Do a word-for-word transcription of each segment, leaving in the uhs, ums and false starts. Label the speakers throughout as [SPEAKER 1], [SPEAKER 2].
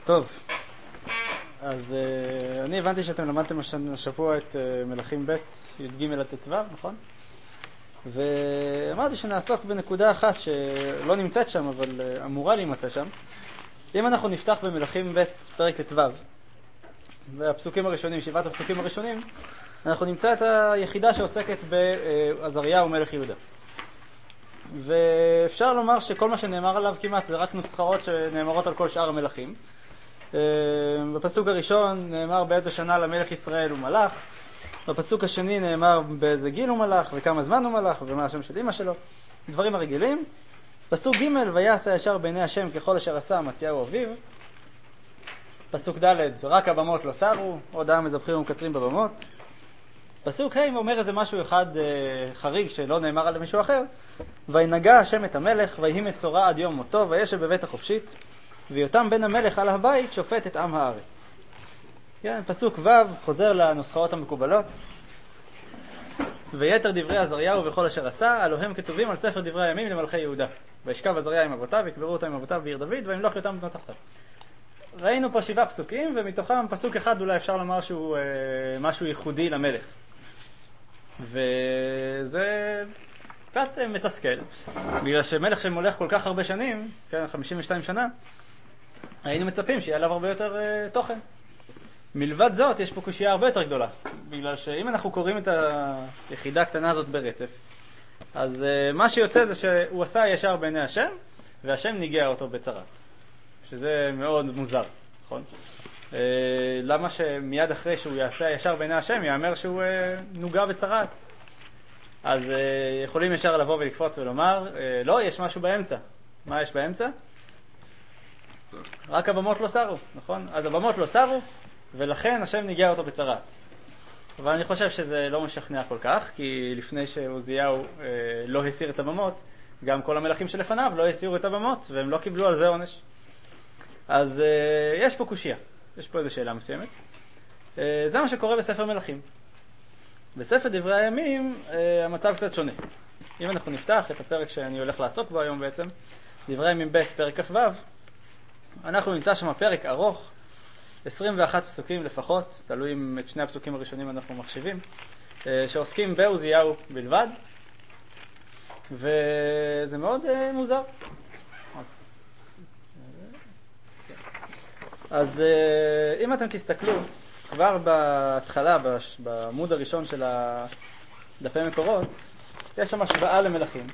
[SPEAKER 1] טוב, אז uh, אני הבנתי שאתם למדתם השבוע את uh, מלכים ב' י"ג עד ט"ו, נכון? ואמרתי שנעסוק בנקודה אחת שלא נמצאת שם, אבל uh, אמורה להימצא שם. אם אנחנו נפתח במלכים ב' פרק ט"ו, והפסוקים הראשונים, שבעת הפסוקים הראשונים, אנחנו נמצא את היחידה שעוסקת בעזריהו מלך יהודה. ואפשר לומר שכל מה שנאמר עליו כמעט זה רק נוסחאות שנאמרות על כל שאר המלכים. בפסוק הראשון נאמר באיזה שנה למלך ישראל הוא מלך, בפסוק השני נאמר באיזה גיל הוא מלך וכמה זמן הוא מלך ומה השם של אמא שלו, דברים הרגילים. פסוק ג' ויעש הישר בעיני השם ככל אשר עשה מצאהו אביו. פסוק ד' רק הבמות לא סרו, עוד העם מזבחים ומקטרים בבמות. פסוק ה' אומר איזה משהו אחד uh, חריג שלא נאמר על מישהו אחר. וינגע השם את המלך ויהי מצורע עד יום מותו וישב בבית החופשית ויותם בן המלך על הבית שופט את עם הארץ. כן, פסוק ו' חוזר לנוסחאות המקובלות. ויתר דברי עזריהו וכל אשר עשה הלוא הם כתובים על ספר דברי הימים למלכי יהודה. וישכב עזריהו עם אבותיו ויקברו אותו עם אבותיו בעיר דוד וימלוך יותם בנו תחתיו. ראינו פה שבעה פסוקים ומתוכם פסוק אחד אולי אפשר לומר שהוא אה, משהו ייחודי למלך. וזה קצת מתסכל, בגלל שמלך שמולך כל כך הרבה שנים, כן, חמישים ושתיים שנה, היינו מצפים שיהיה עליו הרבה יותר uh, תוכן. מלבד זאת יש פה קושייה הרבה יותר גדולה, בגלל שאם אנחנו קוראים את היחידה הקטנה הזאת ברצף, אז uh, מה שיוצא זה שהוא עשה ישר בעיני השם, והשם ניגע אותו בצרת, שזה מאוד מוזר, נכון? Uh, למה שמיד אחרי שהוא יעשה ישר בעיני השם יאמר שהוא uh, נוגע בצרת? אז uh, יכולים ישר לבוא ולקפוץ ולומר, uh, לא, יש משהו באמצע. מה יש באמצע? רק הבמות לא סרו, נכון? אז הבמות לא סרו, ולכן השם ניגע אותו בצרת. אבל אני חושב שזה לא משכנע כל כך, כי לפני שעוזיהו uh, לא הסיר את הבמות, גם כל המלכים שלפניו לא הסירו את הבמות, והם לא קיבלו על זה עונש. אז uh, יש פה קושיה. יש פה איזו שאלה מסוימת. זה מה שקורה בספר מלכים. בספר דברי הימים המצב קצת שונה. אם אנחנו נפתח את הפרק שאני הולך לעסוק בו היום בעצם, דברי הימים ב' פרק כ"ו, אנחנו נמצא שם פרק ארוך, עשרים ואחת פסוקים לפחות, תלוי אם את שני הפסוקים הראשונים אנחנו מחשיבים, שעוסקים בעוזיהו בלבד, וזה מאוד מוזר. אז אם אתם תסתכלו, כבר בהתחלה, בעמוד הראשון של דפי מקורות, יש שם השוואה למלכים.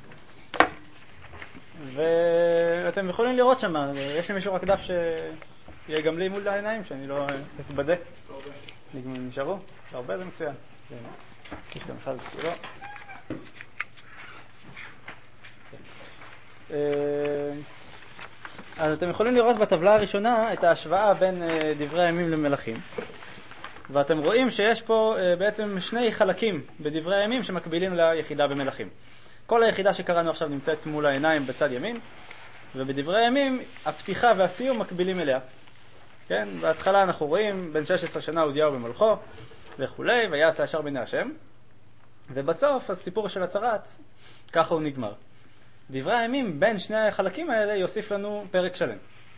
[SPEAKER 1] ואתם יכולים לראות שם, יש לי מישהו רק דף שיהיה גם לי מול העיניים, שאני לא אתבדה. נשארו? הרבה זה מצוין. יש גם אחד שלא. אז אתם יכולים לראות בטבלה הראשונה את ההשוואה בין דברי הימים למלכים. ואתם רואים שיש פה בעצם שני חלקים בדברי הימים שמקבילים ליחידה במלכים. כל היחידה שקראנו עכשיו נמצאת מול העיניים בצד ימין, ובדברי הימים הפתיחה והסיום מקבילים אליה. כן? בהתחלה אנחנו רואים בין שש עשרה שנה עוזיהו במלכו וכולי, ויעש הישר בעיני השם. ובסוף הסיפור של הצרת, ככה הוא נגמר. דברי הימים בין שני החלקים האלה יוסיף לנו פרק שלם.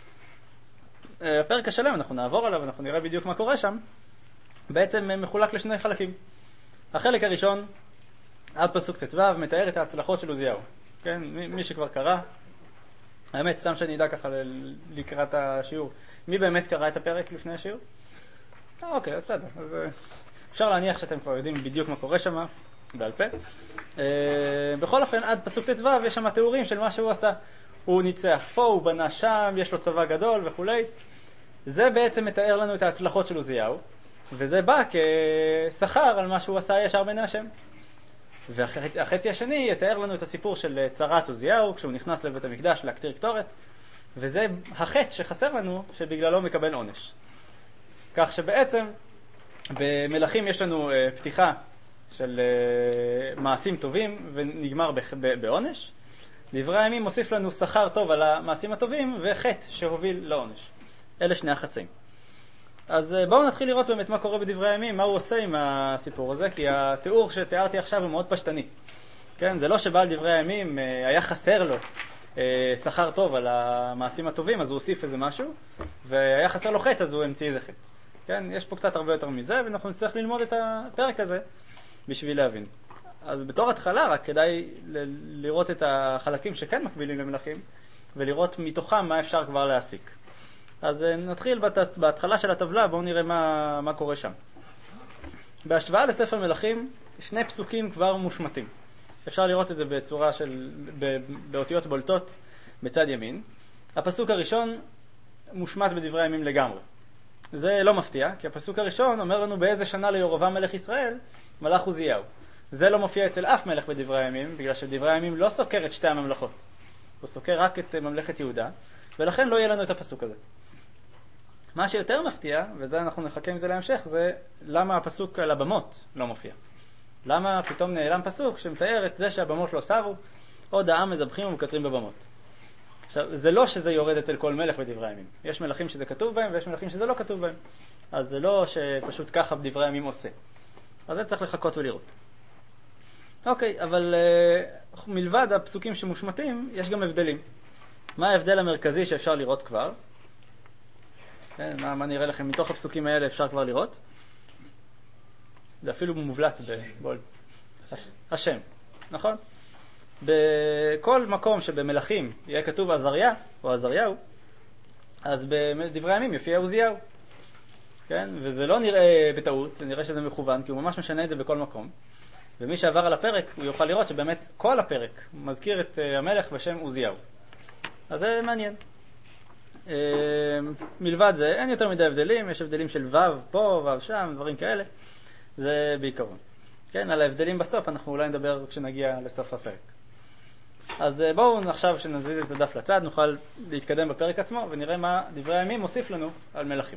[SPEAKER 1] הפרק השלם, אנחנו נעבור עליו, אנחנו נראה בדיוק מה קורה שם, בעצם מחולק לשני חלקים. החלק הראשון, עד פסוק ט"ו, מתאר את ההצלחות של עוזיהו. כן? מי שכבר קרא, האמת, סתם שאני אדע ככה לקראת השיעור. מי באמת קרא את הפרק לפני השיעור? אה, אוקיי, אז בסדר. אז אפשר להניח שאתם כבר יודעים בדיוק מה קורה שם. בעל פה. Uh, בכל אופן, עד פסוק ט"ו יש שם תיאורים של מה שהוא עשה. הוא ניצח פה, הוא בנה שם, יש לו צבא גדול וכולי. זה בעצם מתאר לנו את ההצלחות של עוזיהו, וזה בא כשכר על מה שהוא עשה ישר בעיני השם. והחצי השני יתאר לנו את הסיפור של צרת עוזיהו, כשהוא נכנס לבית המקדש להקטיר קטורת, וזה החטא שחסר לנו, שבגללו מקבל עונש. כך שבעצם במלכים יש לנו uh, פתיחה של uh, מעשים טובים ונגמר בעונש. דברי הימים מוסיף לנו שכר טוב על המעשים הטובים וחטא שהוביל לעונש. אלה שני החצאים. אז uh, בואו נתחיל לראות באמת מה קורה בדברי הימים, מה הוא עושה עם הסיפור הזה, כי התיאור שתיארתי עכשיו הוא מאוד פשטני. כן, זה לא שבעל דברי הימים uh, היה חסר לו שכר טוב על המעשים הטובים, אז הוא הוסיף איזה משהו, והיה חסר לו חטא, אז הוא המציא איזה חטא. כן, יש פה קצת הרבה יותר מזה, ואנחנו נצטרך ללמוד את הפרק הזה בשביל להבין. אז בתור התחלה רק כדאי ל- לראות את החלקים שכן מקבילים למלכים, ולראות מתוכם מה אפשר כבר להסיק. אז נתחיל בת- בהתחלה של הטבלה, בואו נראה מה, מה קורה שם. בהשוואה לספר מלכים, שני פסוקים כבר מושמטים. אפשר לראות את זה בצורה של, ב- באותיות בולטות בצד ימין. הפסוק הראשון מושמט בדברי הימים לגמרי. זה לא מפתיע, כי הפסוק הראשון אומר לנו באיזה שנה לירובעם מלך ישראל מלך עוזיהו. זה לא מופיע אצל אף מלך בדברי הימים, בגלל שדברי הימים לא סוקר את שתי הממלכות. הוא סוקר רק את ממלכת יהודה, ולכן לא יהיה לנו את הפסוק הזה. מה שיותר מפתיע, וזה אנחנו נחכה עם זה להמשך, זה למה הפסוק על הבמות לא מופיע. למה פתאום נעלם פסוק שמתאר את זה שהבמות לא סרו, עוד העם מזבחים ומקטרים בבמות. עכשיו, זה לא שזה יורד אצל כל מלך בדברי הימים. יש מלכים שזה כתוב בהם ויש מלכים שזה לא כתוב בהם. אז זה לא שפשוט ככה בדברי הימים עושה. אז זה צריך לחכות ולראות. אוקיי, אבל uh, מלבד הפסוקים שמושמטים, יש גם הבדלים. מה ההבדל המרכזי שאפשר לראות כבר? כן, מה, מה נראה לכם? מתוך הפסוקים האלה אפשר כבר לראות? זה אפילו מובלט בבול. השם, נכון? בכל מקום שבמלכים יהיה כתוב עזריה או עזריהו, אז בדברי הימים יופיע עוזיהו. כן? וזה לא נראה בטעות, זה נראה שזה מכוון, כי הוא ממש משנה את זה בכל מקום. ומי שעבר על הפרק, הוא יוכל לראות שבאמת כל הפרק מזכיר את המלך בשם עוזיהו. אז זה מעניין. מלבד זה, אין יותר מדי הבדלים, יש הבדלים של וו פה, וו שם, דברים כאלה. זה בעיקרון. כן, על ההבדלים בסוף אנחנו אולי נדבר כשנגיע לסוף הפרק. אז בואו עכשיו שנזיז את הדף לצד, נוכל להתקדם בפרק עצמו ונראה מה דברי הימים מוסיף לנו על מלכים.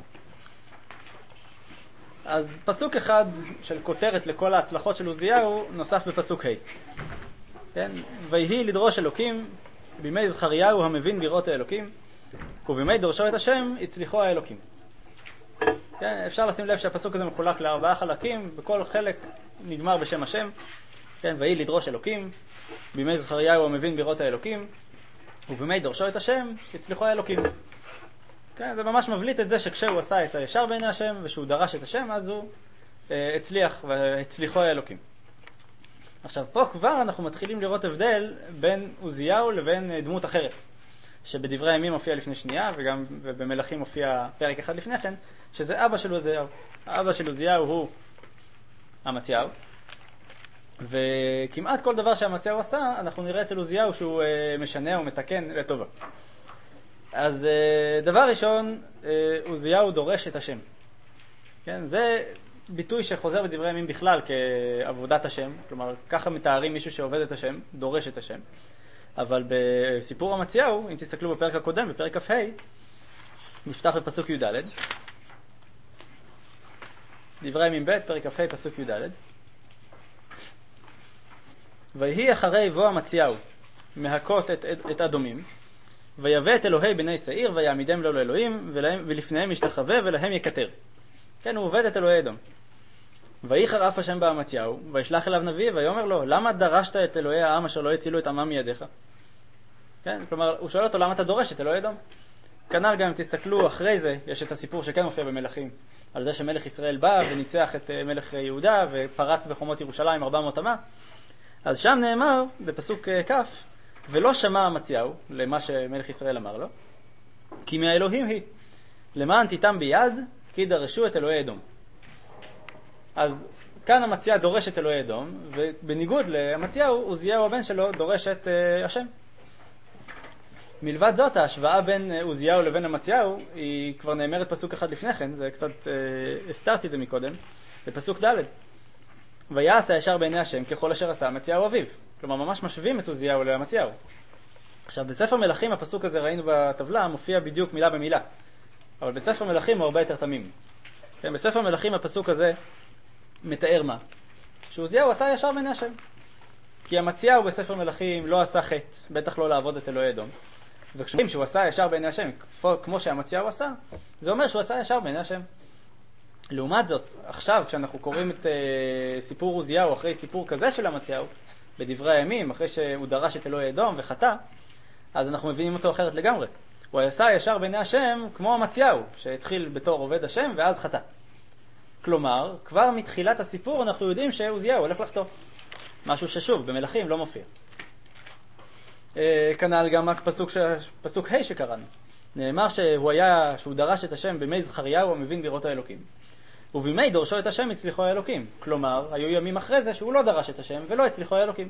[SPEAKER 1] אז פסוק אחד של כותרת לכל ההצלחות של עוזיהו נוסף בפסוק ה'. כן? ויהי לדרוש אלוקים בימי זכריהו המבין בראות האלוקים, ובימי דורשו את השם הצליחו האלוקים. כן? אפשר לשים לב שהפסוק הזה מחולק לארבעה חלקים, בכל חלק נגמר בשם השם. כן? ויהי לדרוש אלוקים בימי זכריהו המבין בראות האלוקים, ובימי דורשו את השם הצליחו האלוקים. כן, זה ממש מבליט את זה שכשהוא עשה את הישר בעיני השם ושהוא דרש את השם, אז הוא אה, הצליח והצליחו האלוקים. עכשיו פה כבר אנחנו מתחילים לראות הבדל בין עוזיהו לבין אה, דמות אחרת, שבדברי הימים מופיע לפני שנייה וגם במלכים מופיע פרק אחד לפני כן, שזה אבא של עוזיהו. האבא של עוזיהו הוא אמציהו, וכמעט כל דבר שאמציהו עשה אנחנו נראה אצל עוזיהו שהוא אה, משנה ומתקן לטובה. אז דבר ראשון, עוזיהו דורש את השם. כן? זה ביטוי שחוזר בדברי הימים בכלל כעבודת השם. כלומר, ככה מתארים מישהו שעובד את השם, דורש את השם. אבל בסיפור אמציהו, אם תסתכלו בפרק הקודם, בפרק כ"ה, נפתח בפסוק י"ד. דברי הימים ב', פרק כ"ה, פסוק י"ד. ויהי אחרי בוא אמציהו מהכות את, את, את אדומים, ויבא את אלוהי בני שעיר ויעמידם לו לאלוהים ולפניהם ישתחווה ולהם יקטר. כן, הוא עובד את אלוהי אדום. ויחר אף השם באמציהו וישלח אליו נביא ויאמר לו, למה דרשת את אלוהי העם אשר לא הצילו את עמם מידיך? כן, כלומר הוא שואל אותו, למה אתה דורש את אלוהי אדום? כנ"ל גם אם תסתכלו אחרי זה, יש את הסיפור שכן מופיע במלכים, על זה שמלך ישראל בא וניצח את מלך יהודה ופרץ בחומות ירושלים ארבע מאות אמה. אז שם נאמר בפסוק כ', ולא שמע אמציהו למה שמלך ישראל אמר לו, כי מהאלוהים היא, למען תיתם ביד, כי דרשו את אלוהי אדום. אז כאן אמציהו דורש את אלוהי אדום, ובניגוד לאמציהו, עוזיהו הבן שלו דורש את uh, השם. מלבד זאת, ההשוואה בין עוזיהו לבין אמציהו, היא כבר נאמרת פסוק אחד לפני כן, זה קצת uh, הסתרתי את זה מקודם, בפסוק ד'. ויעש הישר בעיני השם ככל אשר עשה אמציהו אביו. כלומר, ממש משווים את עוזיהו לאמציהו. עכשיו, בספר מלכים, הפסוק הזה ראינו בטבלה, מופיע בדיוק מילה במילה. אבל בספר מלכים הוא הרבה יותר תמים. כן, בספר מלכים הפסוק הזה מתאר מה? שעוזיהו עשה ישר בעיני השם. כי אמציהו בספר מלכים לא עשה חטא, בטח לא לעבוד את אלוהי אדום. וכשאומרים שהוא עשה ישר בעיני השם, כמו שאמציהו עשה, זה אומר שהוא עשה ישר בעיני השם. לעומת זאת, עכשיו כשאנחנו קוראים את uh, סיפור עוזיהו אחרי סיפור כזה של אמציהו, בדברי הימים, אחרי שהוא דרש את אלוהי אדום וחטא, אז אנחנו מבינים אותו אחרת לגמרי. הוא עשה ישר בעיני השם כמו אמציהו, שהתחיל בתור עובד השם ואז חטא. כלומר, כבר מתחילת הסיפור אנחנו יודעים שעוזיהו הולך לחטוא. משהו ששוב, במלכים לא מופיע. כנ"ל גם פסוק, פסוק ה' שקראנו. נאמר שהוא היה, שהוא דרש את השם בימי זכריהו המבין בירות האלוקים. ובימי דורשו את השם הצליחו האלוקים. כלומר, היו ימים אחרי זה שהוא לא דרש את השם ולא הצליחו האלוקים.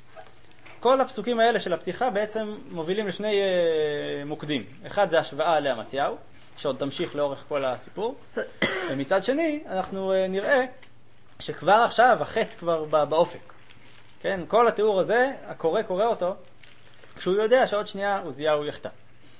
[SPEAKER 1] כל הפסוקים האלה של הפתיחה בעצם מובילים לשני uh, מוקדים. אחד זה השוואה לאמציהו, שעוד תמשיך לאורך כל הסיפור. ומצד שני, אנחנו uh, נראה שכבר עכשיו החטא כבר באופק. כן? כל התיאור הזה, הקורא קורא אותו, כשהוא יודע שעוד שנייה עוזיהו יחטא.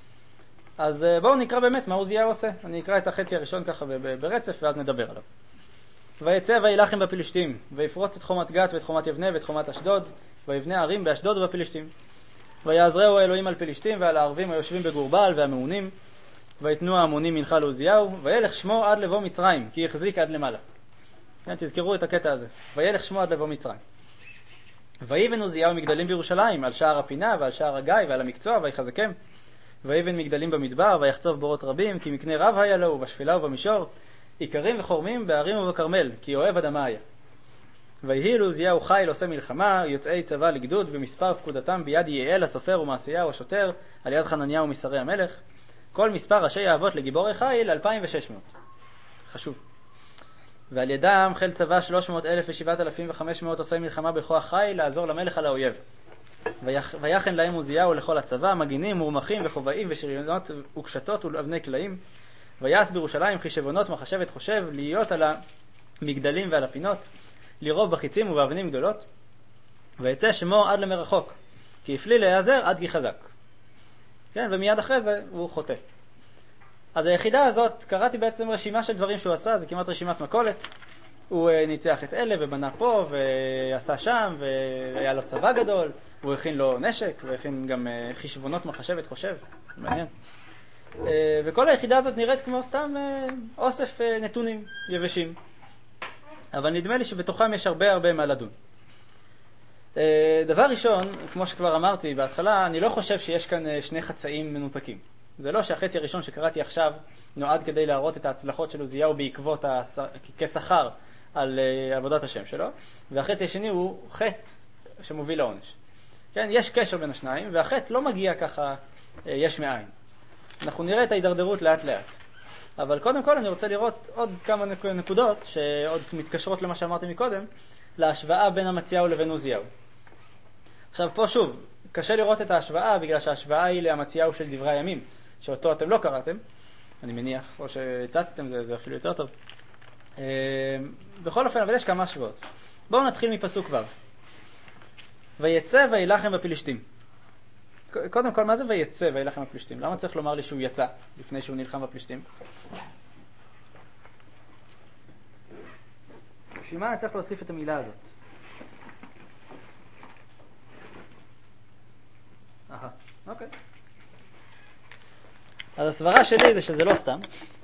[SPEAKER 1] אז uh, בואו נקרא באמת מה עוזיהו עושה. אני אקרא את החצי הראשון ככה ברצף ואז נדבר עליו. ויצא וילחם בפלישתים, ויפרוץ את חומת גת ואת חומת יבנה ואת חומת אשדוד, ויבנה ערים באשדוד ובפלישתים. ויעזרהו האלוהים על פלישתים ועל הערבים היושבים בגורבל והמעונים, ויתנו ההמונים מנחה לעוזיהו, וילך שמו עד לבוא מצרים, כי יחזיק עד למעלה. כן, תזכרו את הקטע הזה. וילך שמו עד לבוא מצרים. ויבן עוזיהו מגדלים בירושלים, על שער הפינה ועל שער הגיא ועל המקצוע, ויחזקם. ויבן מגדלים במדבר, ויחצוב בורות רבים, כי מקנה רב היה לו, ובשפלה ובמישור, עיקרים וחורמים בערים ובכרמל, כי אוהב אדמה היה. ויהי לעוזיהו חיל עושה מלחמה, יוצאי צבא לגדוד, ומספר פקודתם ביד יעל הסופר ומעשיהו השוטר, על יד חנניהו משרי המלך. כל מספר ראשי האבות לגיבורי חיל, אלפיים ושש מאות. חשוב. ועל ידם חיל צבא שלוש מאות אלף ושבעת אלפים וחמש מאות עושה מלחמה בכוח חיל, לעזור למלך על האויב. ויחן להם עוזיהו לכל הצבא, מגינים, מורמחים וחובעים ושריונות וקשתות ולאבני כלאים. ויעש בירושלים חישבונות מחשבת חושב, להיות על המגדלים ועל הפינות, לרוב בחיצים ובאבנים גדולות. ויצא שמו עד למרחוק, כי הפליא להיעזר עד כי חזק. כן, ומיד אחרי זה הוא חוטא. אז היחידה הזאת, קראתי בעצם רשימה של דברים שהוא עשה, זה כמעט רשימת מכולת. הוא ניצח את אלה ובנה פה ועשה שם, והיה לו צבא גדול, הוא הכין לו נשק, והכין גם חישבונות מחשבת חושב. מעניין. וכל היחידה הזאת נראית כמו סתם אוסף נתונים יבשים. אבל נדמה לי שבתוכם יש הרבה הרבה מה לדון. דבר ראשון, כמו שכבר אמרתי בהתחלה, אני לא חושב שיש כאן שני חצאים מנותקים. זה לא שהחצי הראשון שקראתי עכשיו נועד כדי להראות את ההצלחות של עוזיהו בעקבות כשכר על עבודת השם שלו, והחצי השני הוא חטא שמוביל לעונש. כן, יש קשר בין השניים, והחטא לא מגיע ככה יש מאין. אנחנו נראה את ההידרדרות לאט לאט. אבל קודם כל אני רוצה לראות עוד כמה נקודות שעוד מתקשרות למה שאמרתי מקודם, להשוואה בין אמציהו לבין עוזיהו. עכשיו פה שוב, קשה לראות את ההשוואה בגלל שההשוואה היא לאמציהו של דברי הימים, שאותו אתם לא קראתם, אני מניח, או שהצצתם, זה, זה אפילו יותר טוב. בכל אופן, אבל יש כמה השוואות. בואו נתחיל מפסוק ו'. ויצא וילחם בפלישתים. קודם כל, מה זה ויצא וילחם בפלישתים? למה צריך לומר לי שהוא יצא לפני שהוא נלחם בפלישתים? בשביל מה אני צריך להוסיף את המילה הזאת? אהה, אוקיי. אז הסברה שלי זה שזה לא סתם,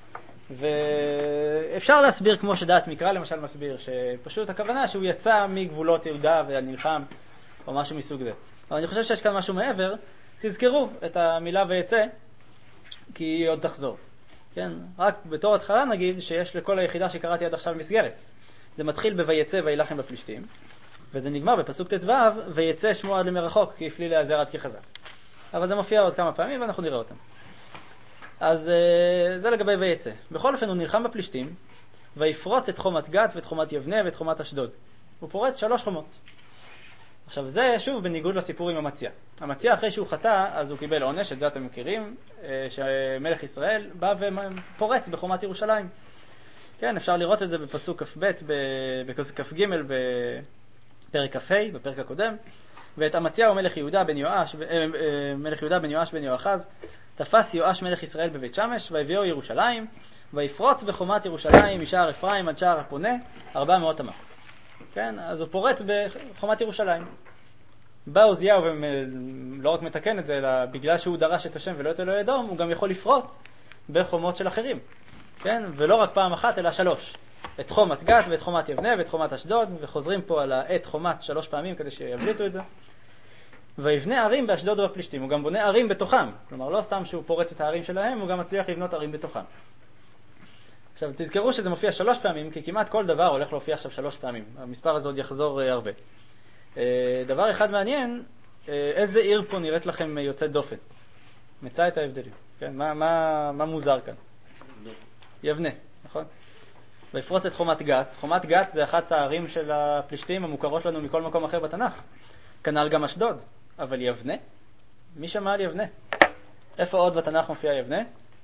[SPEAKER 1] ואפשר להסביר כמו שדעת מקרא למשל מסביר, שפשוט הכוונה שהוא יצא מגבולות יהודה ונלחם, או משהו מסוג זה. אבל אני חושב שיש כאן משהו מעבר, תזכרו את המילה ויצא, כי היא עוד תחזור. כן? רק בתור התחלה נגיד שיש לכל היחידה שקראתי עד עכשיו מסגרת. זה מתחיל בויצא וילחם בפלישתים, וזה נגמר בפסוק ט"ו, ויצא שמו עד למרחוק, כי הפליא להיעזר עד כי חזק. אבל זה מופיע עוד כמה פעמים ואנחנו נראה אותם. אז זה לגבי ויצא. בכל אופן הוא נלחם בפלישתים, ויפרוץ את חומת גת ואת חומת יבנה ואת חומת אשדוד. הוא פורץ שלוש חומות. עכשיו זה שוב בניגוד לסיפור עם אמציה. אמציה אחרי שהוא חטא, אז הוא קיבל עונש, את זה אתם מכירים, שמלך ישראל בא ופורץ בחומת ירושלים. כן, אפשר לראות את זה בפסוק כ"ב, בכ"ג בפרק כ"ה, בפרק הקודם. ואת אמציה הוא מלך יהודה בן יואש, מלך יהודה בן יואש בן יואחז, תפס יואש מלך ישראל בבית שמש, והביאו ירושלים, ויפרוץ בחומת ירושלים משער אפרים עד שער הפונה, ארבע מאות אמה. כן, אז הוא פורץ בחומת ירושלים. בא עוזיהו ולא רק מתקן את זה, אלא בגלל שהוא דרש את השם ולא את אלוהי אדום, הוא גם יכול לפרוץ בחומות של אחרים. כן, ולא רק פעם אחת, אלא שלוש. את חומת גת ואת חומת יבנה ואת חומת אשדוד, וחוזרים פה על העת חומת שלוש פעמים כדי שיבליטו את זה. ויבנה ערים באשדוד ובפלישתים. הוא גם בונה ערים בתוכם. כלומר, לא סתם שהוא פורץ את הערים שלהם, הוא גם מצליח לבנות ערים בתוכם. עכשיו, תזכרו שזה מופיע שלוש פעמים, כי כמעט כל דבר הולך להופיע עכשיו שלוש פעמים. המספר הזה עוד יחזור uh, הרבה. Uh, דבר אחד מעניין, uh, איזה עיר פה נראית לכם יוצאת דופן? מצא את ההבדלים. כן? מה, מה, מה מוזר כאן? יבנה, נכון? ויפרוץ את חומת גת. חומת גת זה אחת הערים של הפלישתים המוכרות לנו מכל מקום אחר בתנ"ך. כנ"ל גם אשדוד. אבל יבנה? מי שמע על יבנה? איפה עוד בתנ"ך מופיע יבנה?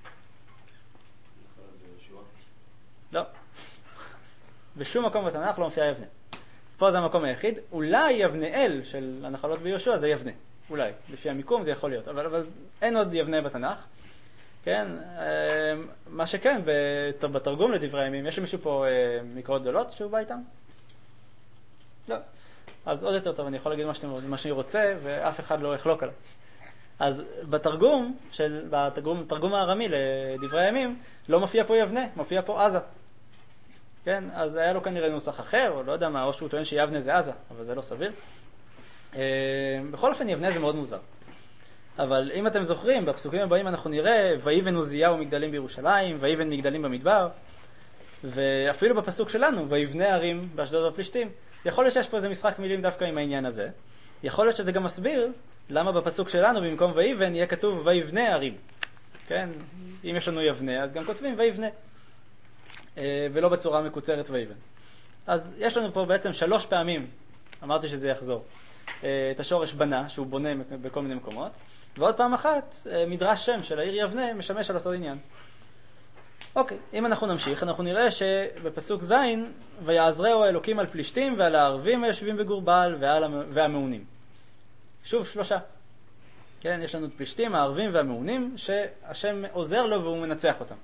[SPEAKER 1] לא. בשום מקום בתנ"ך לא מופיע יבנה. פה זה המקום היחיד. אולי יבנאל של הנחלות ביהושע זה יבנה. אולי. לפי המיקום זה יכול להיות. אבל, אבל אין עוד יבנה בתנ"ך. כן? מה שכן, בתרגום לדברי הימים, יש למישהו פה מקראות גדולות שהוא בא איתם? לא. אז עוד יותר טוב, אני יכול להגיד מה, שאתם, מה שאני רוצה, ואף אחד לא יחלוק עליו. אז בתרגום, של, בתרגום, בתרגום הארמי לדברי הימים, לא מופיע פה יבנה, מופיע פה עזה. כן? אז היה לו כנראה נוסח אחר, או לא יודע מה, או שהוא טוען שיבנה זה עזה, אבל זה לא סביר. בכל אופן, יבנה זה מאוד מוזר. אבל אם אתם זוכרים, בפסוקים הבאים אנחנו נראה, ויבן עוזיהו מגדלים בירושלים, ויבן מגדלים במדבר, ואפילו בפסוק שלנו, ויבנה ערים באשדוד ובפלישתים. יכול להיות שיש פה איזה משחק מילים דווקא עם העניין הזה. יכול להיות שזה גם מסביר למה בפסוק שלנו במקום ויבן יהיה כתוב ויבנה ערים. כן? אם יש לנו יבנה, אז גם כותבים ויבנה. ולא בצורה מקוצרת ויבן. אז יש לנו פה בעצם שלוש פעמים, אמרתי שזה יחזור, את השורש בנה, שהוא בונה בכל מיני מקומות, ועוד פעם אחת, מדרש שם של העיר יבנה משמש על אותו עניין. אוקיי, אם אנחנו נמשיך, אנחנו נראה שבפסוק זין, ויעזרהו האלוקים על פלישתים ועל הערבים היושבים בגורבל והמעונים. שוב שלושה. כן, יש לנו את פלישתים, הערבים והמעונים, שהשם עוזר לו והוא מנצח אותם.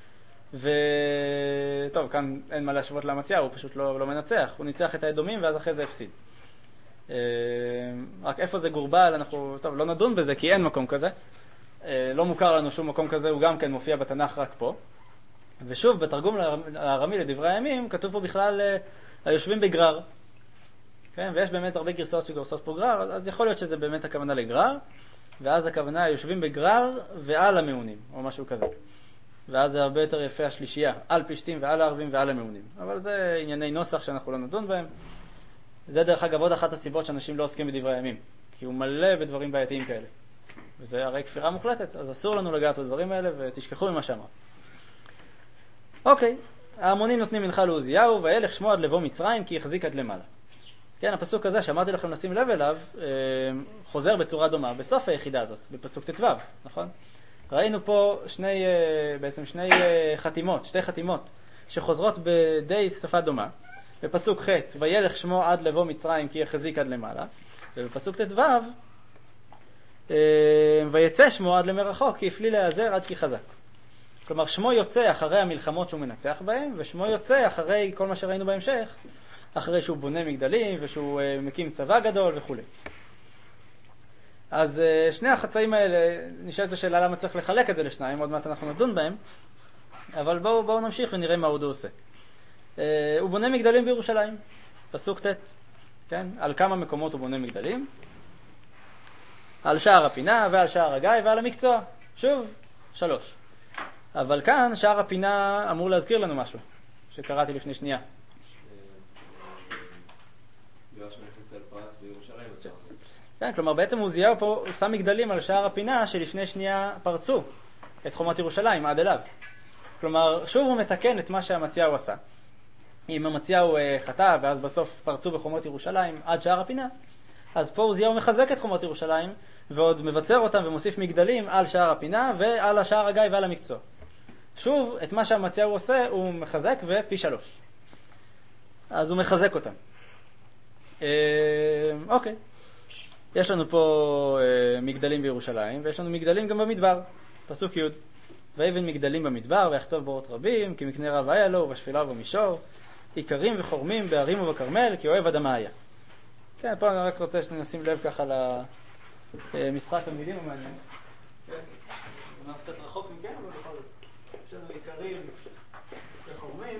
[SPEAKER 1] וטוב, כאן אין מה להשוות לאמציה, הוא פשוט לא, לא מנצח. הוא ניצח את האדומים ואז אחרי זה הפסיד. רק איפה זה גורבל, אנחנו, טוב, לא נדון בזה כי אין מקום כזה. לא מוכר לנו שום מקום כזה, הוא גם כן מופיע בתנ"ך רק פה. ושוב, בתרגום הארמי לדברי הימים, כתוב פה בכלל היושבים בגרר. כן? ויש באמת הרבה גרסאות שגורסות פה גרר, אז יכול להיות שזה באמת הכוונה לגרר, ואז הכוונה היושבים בגרר ועל המעונים, או משהו כזה. ואז זה הרבה יותר יפה השלישייה, על פלישתים ועל הערבים ועל המעונים. אבל זה ענייני נוסח שאנחנו לא נדון בהם. זה דרך אגב עוד אחת הסיבות שאנשים לא עוסקים בדברי הימים, כי הוא מלא בדברים בעייתיים כאלה. וזה הרי כפירה מוחלטת, אז אסור לנו לגעת בדברים האלה ותשכחו ממה שאמרת. אוקיי, ההמונים נותנים מנחה לעוזיהו, וילך שמו עד לבוא מצרים כי יחזיק עד למעלה. כן, הפסוק הזה שאמרתי לכם לשים לב אליו, חוזר בצורה דומה בסוף היחידה הזאת, בפסוק ט"ו, נכון? ראינו פה שני, בעצם שני חתימות, שתי חתימות שחוזרות בדי שפה דומה. בפסוק ח' וילך שמו עד לבוא מצרים כי יחזיק עד למעלה, ובפסוק ט"ו ויצא שמו עד למרחוק כי הפליא להיעזר עד כי חזק. כלומר שמו יוצא אחרי המלחמות שהוא מנצח בהם, ושמו יוצא אחרי כל מה שראינו בהמשך, אחרי שהוא בונה מגדלים ושהוא מקים צבא גדול וכו'. אז שני החצאים האלה, נשאלת השאלה למה צריך לחלק את זה לשניים, עוד מעט אנחנו נדון בהם, אבל בואו בואו נמשיך ונראה מה עוד הוא עושה. הוא בונה מגדלים בירושלים, פסוק ט', כן? על כמה מקומות הוא בונה מגדלים? על שער הפינה ועל שער הגיא ועל המקצוע. שוב, שלוש. אבל כאן שער הפינה אמור להזכיר לנו משהו שקראתי לפני שנייה. כן, כלומר בעצם עוזיהו פה שם מגדלים על שער הפינה שלפני שנייה פרצו את חומות ירושלים עד אליו. כלומר שוב הוא מתקן את מה שהמציאו עשה. אם המציאו חטא ואז בסוף פרצו בחומות ירושלים עד שער הפינה, אז פה עוזיהו מחזק את חומות ירושלים ועוד מבצר אותם ומוסיף מגדלים על שער הפינה ועל השער הגיא ועל המקצוע. שוב את מה שהמציאו עושה הוא מחזק ופי שלוש. אז הוא מחזק אותם. אוקיי. יש לנו פה אה, מגדלים בירושלים, ויש לנו מגדלים גם במדבר. פסוק י' ויבן מגדלים במדבר, ויחצוב בורות רבים, כי מקנה רב היה לו, ובשפלה ובמישור, עיקרים וחורמים בערים ובכרמל, כי אוהב אדמה היה. כן, פה אני רק רוצה שנשים לב ככה למשחק המילים המעניין. כן, זה קצת רחוק מכן, אבל בכל זאת. יש לנו עיקרים וחורמים,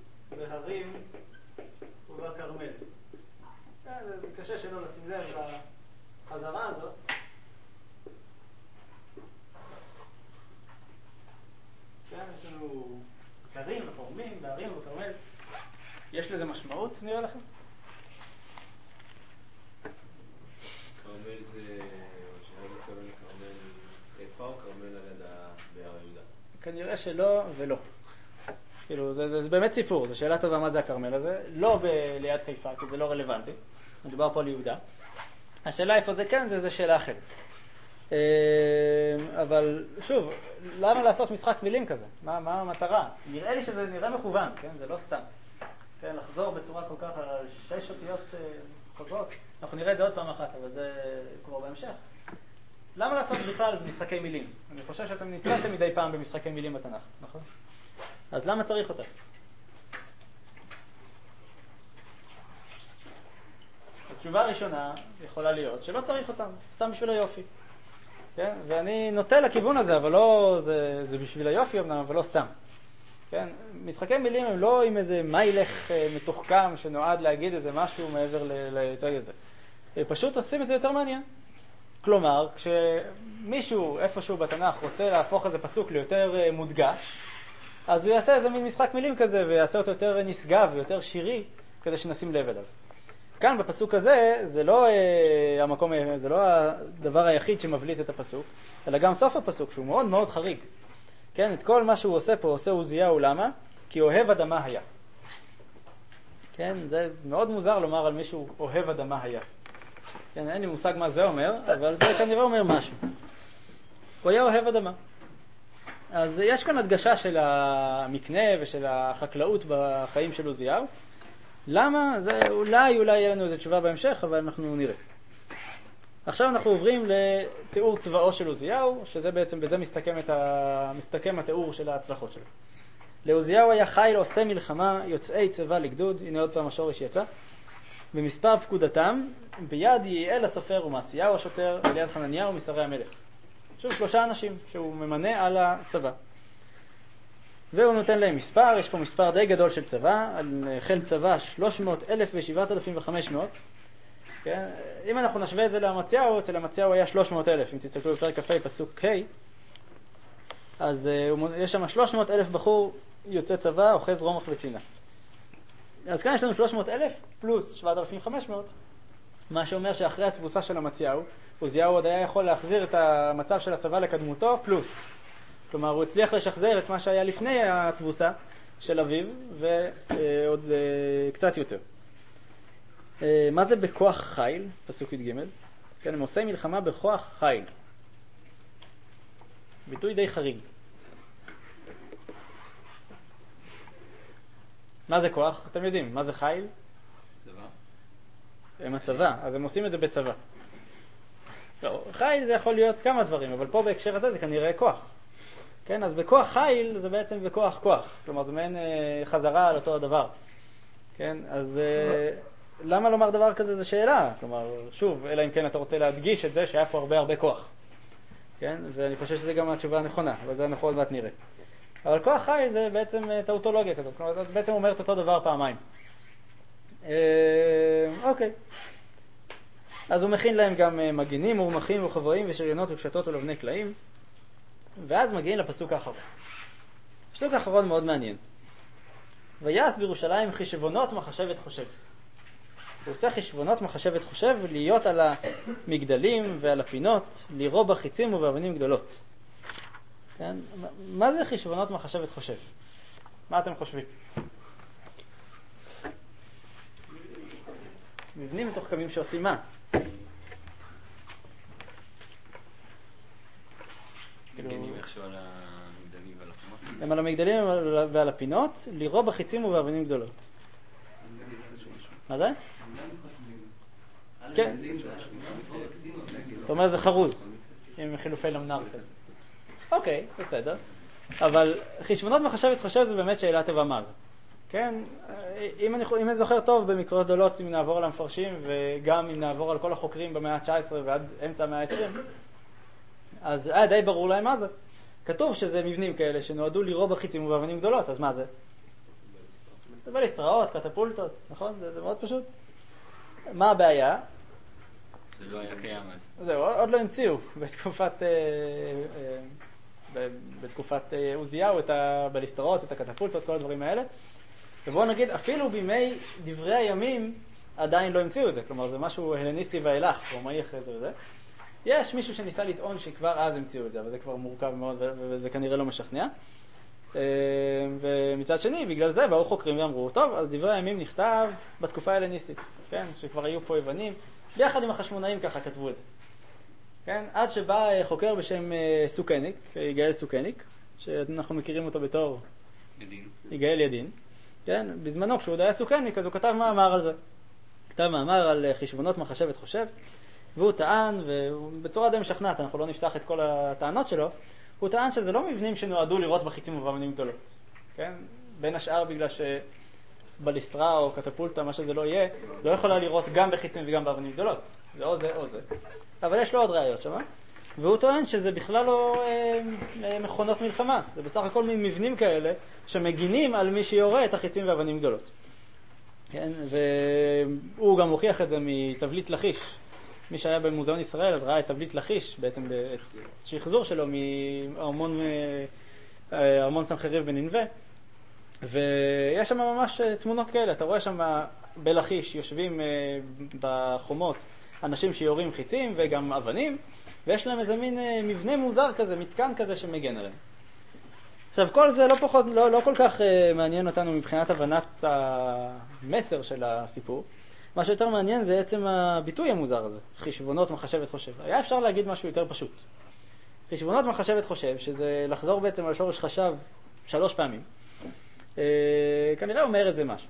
[SPEAKER 1] בהרים ובכרמל. זה קשה שלא לשים לב יש לזה משמעות, נראה לכם?
[SPEAKER 2] כרמל זה, שאלה מתכוון לכרמל חיפה או כרמל על יד בהר יהודה?
[SPEAKER 1] כנראה שלא ולא. כאילו, זה, זה, זה באמת סיפור, זו שאלה טובה מה זה הכרמל הזה. לא ב- ליד חיפה, כי זה לא רלוונטי. מדובר פה על יהודה. השאלה איפה זה כן, זה, זה שאלה אחרת. אבל שוב, למה לעשות משחק מילים כזה? מה, מה המטרה? נראה לי שזה נראה מכוון, כן? זה לא סתם. כן, לחזור בצורה כל כך על שש אותיות חוזרות. אנחנו נראה את זה עוד פעם אחת, אבל זה כבר בהמשך. למה לעשות בכלל משחקי מילים? אני חושב שאתם נתקלתם מדי פעם במשחקי מילים בתנ"ך, נכון? אז למה צריך אותם? התשובה הראשונה יכולה להיות שלא צריך אותם, סתם בשביל היופי. כן? ואני נוטה לכיוון הזה, אבל לא, זה, זה בשביל היופי אמנם, אבל לא סתם. כן? משחקי מילים הם לא עם איזה מיילך מתוחכם שנועד להגיד איזה משהו מעבר ליצג את זה. פשוט עושים את זה יותר מעניין. כלומר, כשמישהו איפשהו בתנ"ך רוצה להפוך איזה פסוק ליותר מודגש, אז הוא יעשה איזה מין משחק מילים כזה ויעשה אותו יותר נשגב ויותר שירי כדי שנשים לב אליו. כאן בפסוק הזה זה לא אה, המקום, זה לא הדבר היחיד שמבליט את הפסוק, אלא גם סוף הפסוק שהוא מאוד מאוד חריג. כן, את כל מה שהוא עושה פה עושה עוזיהו, למה? כי אוהב אדמה היה. כן, זה מאוד מוזר לומר על מישהו אוהב אדמה היה. כן, אין לי מושג מה זה אומר, אבל זה כנראה אומר משהו. הוא היה אוהב אדמה. אז יש כאן הדגשה של המקנה ושל החקלאות בחיים של עוזיהו. למה? זה אולי, אולי יהיה לנו איזו תשובה בהמשך, אבל אנחנו נראה. עכשיו אנחנו עוברים לתיאור צבאו של עוזיהו, שזה בעצם, בזה מסתכם, את ה... מסתכם התיאור של ההצלחות שלו. לעוזיהו היה חיל עושה מלחמה, יוצאי צבא לגדוד, הנה עוד פעם השורש יצא, במספר פקודתם, ביד יעל הסופר ומעשיהו השוטר, וליד חנניהו משרי המלך. שוב, שלושה אנשים שהוא ממנה על הצבא. והוא נותן להם מספר, יש פה מספר די גדול של צבא, על חיל צבא שלוש מאות אלף ו-שבעת אלפים וחמש מאות. כן? אם אנחנו נשווה את זה לאמציהו, אצל אמציהו היה שלוש מאות אלף, אם תסתכלו בפרק כ"ה פסוק ה', אז uh, יש שם שלוש מאות אלף בחור יוצא צבא, אוחז רומח וצינה. אז כאן יש לנו שלוש מאות אלף פלוס שבעת אלפים וחמש מאות, מה שאומר שאחרי התבוסה של אמציהו, עוזיהו עוד היה יכול להחזיר את המצב של הצבא לקדמותו פלוס. כלומר, הוא הצליח לשחזר את מה שהיה לפני התבוסה של אביו, ועוד uh, קצת יותר. Uh, מה זה בכוח חיל? פסוק י"ג. כן, הם עושה מלחמה בכוח חיל. ביטוי די חריג. מה זה כוח? אתם יודעים, מה זה חיל?
[SPEAKER 2] צבא.
[SPEAKER 1] הם הצבא, אז הם עושים את זה בצבא. לא, חיל זה יכול להיות כמה דברים, אבל פה בהקשר הזה זה כנראה כוח. כן, אז בכוח חיל זה בעצם בכוח כוח. כלומר, זה מעין אה, חזרה על אותו הדבר. כן, אז אה, למה לומר דבר כזה? זו שאלה. כלומר, שוב, אלא אם כן אתה רוצה להדגיש את זה שהיה פה הרבה הרבה כוח. כן, ואני חושב שזה גם התשובה הנכונה, אבל זה נכון מעט נראה. אבל כוח חיל זה בעצם טאוטולוגיה כזאת. כלומר, אתה בעצם אומרת אותו דבר פעמיים. אה, אוקיי. אז הוא מכין להם גם מגינים ורמחים וחבואים ושריינות ופשטות ולבני קלעים. ואז מגיעים לפסוק האחרון. הפסוק האחרון מאוד מעניין. ויעש בירושלים חשבונות מחשבת חושב. הוא עושה חשבונות מחשבת חושב להיות על המגדלים ועל הפינות, לירו בחיצים ובאבנים גדולות. כן? מה זה חשבונות מחשבת חושב? מה אתם חושבים? מבנים מתוחכמים שעושים מה?
[SPEAKER 2] מגנים איכשהו על המגדלים ועל הפינות?
[SPEAKER 1] הם על המגדלים ועל הפינות, לירו בחיצים ובאבנים גדולות. מה זה? כן. זאת אומרת זה חרוז, עם חילופי למנר. אוקיי, בסדר. אבל חשבונות מחשבת חושב זה באמת שאלה טובה מה זה. כן, אם אני, אם אני זוכר טוב במקרות גדולות, אם נעבור על המפרשים וגם אם נעבור על כל החוקרים במאה ה-תשע עשרה ועד אמצע המאה ה-עשרים, אז היה די ברור להם מה זה. כתוב שזה מבנים כאלה שנועדו לירו בחיצים ובאבנים גדולות, אז מה זה? זה בליסטראות, קטפולטות, נכון? זה, זה מאוד פשוט. מה הבעיה?
[SPEAKER 2] זה לא היה קיים אז.
[SPEAKER 1] זהו, עוד לא המציאו בתקופת, אה, אה, בתקופת אה, עוזיהו את הבליסטראות, את הקטפולטות, כל הדברים האלה. ובואו נגיד, אפילו בימי דברי הימים עדיין לא המציאו את זה, כלומר זה משהו הלניסטי ואילך, רומאי אחרי זה וזה. יש מישהו שניסה לטעון שכבר אז המציאו את זה, אבל זה כבר מורכב מאוד וזה כנראה לא משכנע. ומצד שני, בגלל זה באו חוקרים ואמרו, טוב, אז דברי הימים נכתב בתקופה ההלניסטית, כן? שכבר היו פה יוונים, ביחד עם החשמונאים ככה כתבו את זה. כן? עד שבא חוקר בשם סוכניק, יגאל סוכניק, שאנחנו מכירים אותו בתור
[SPEAKER 3] ידין.
[SPEAKER 1] יגאל ידין. כן? בזמנו כשהוא עוד היה סוכניק, אז הוא כתב מאמר על זה. כתב מאמר על חשבונות מחשבת חושב, והוא טען, ובצורה די משכנעת, אנחנו לא נפתח את כל הטענות שלו, הוא טען שזה לא מבנים שנועדו לראות בחיצים ובאבנים גדולות. כן? בין השאר בגלל שבליסטרה או קטפולטה, מה שזה לא יהיה, לא יכולה לראות גם בחיצים וגם באבנים גדולות. זה או זה או זה. אבל יש לו עוד ראיות שמה. והוא טוען שזה בכלל לא אה, אה, מכונות מלחמה. זה בסך הכל מבנים כאלה שמגינים על מי שיורה את החיצים ואבנים גדולות. כן? והוא גם הוכיח את זה מתבליט לכיש. מי שהיה במוזיאון ישראל אז ראה את תבליט לכיש, בעצם שחזור שלו מארמון ארמון סנחריב בנינווה. ויש שם ממש תמונות כאלה. אתה רואה שם בלכיש יושבים בחומות אנשים שיורים חיצים וגם אבנים, ויש להם איזה מין מבנה מוזר כזה, מתקן כזה שמגן עליהם. עכשיו כל זה לא פחות, לא, לא כל כך מעניין אותנו מבחינת הבנת המסר של הסיפור. מה שיותר מעניין זה עצם הביטוי המוזר הזה, חשבונות מחשבת חושב. היה אפשר להגיד משהו יותר פשוט. חשבונות מחשבת חושב, שזה לחזור בעצם על שורש חשב שלוש פעמים. אה, כנראה אומר את זה משהו.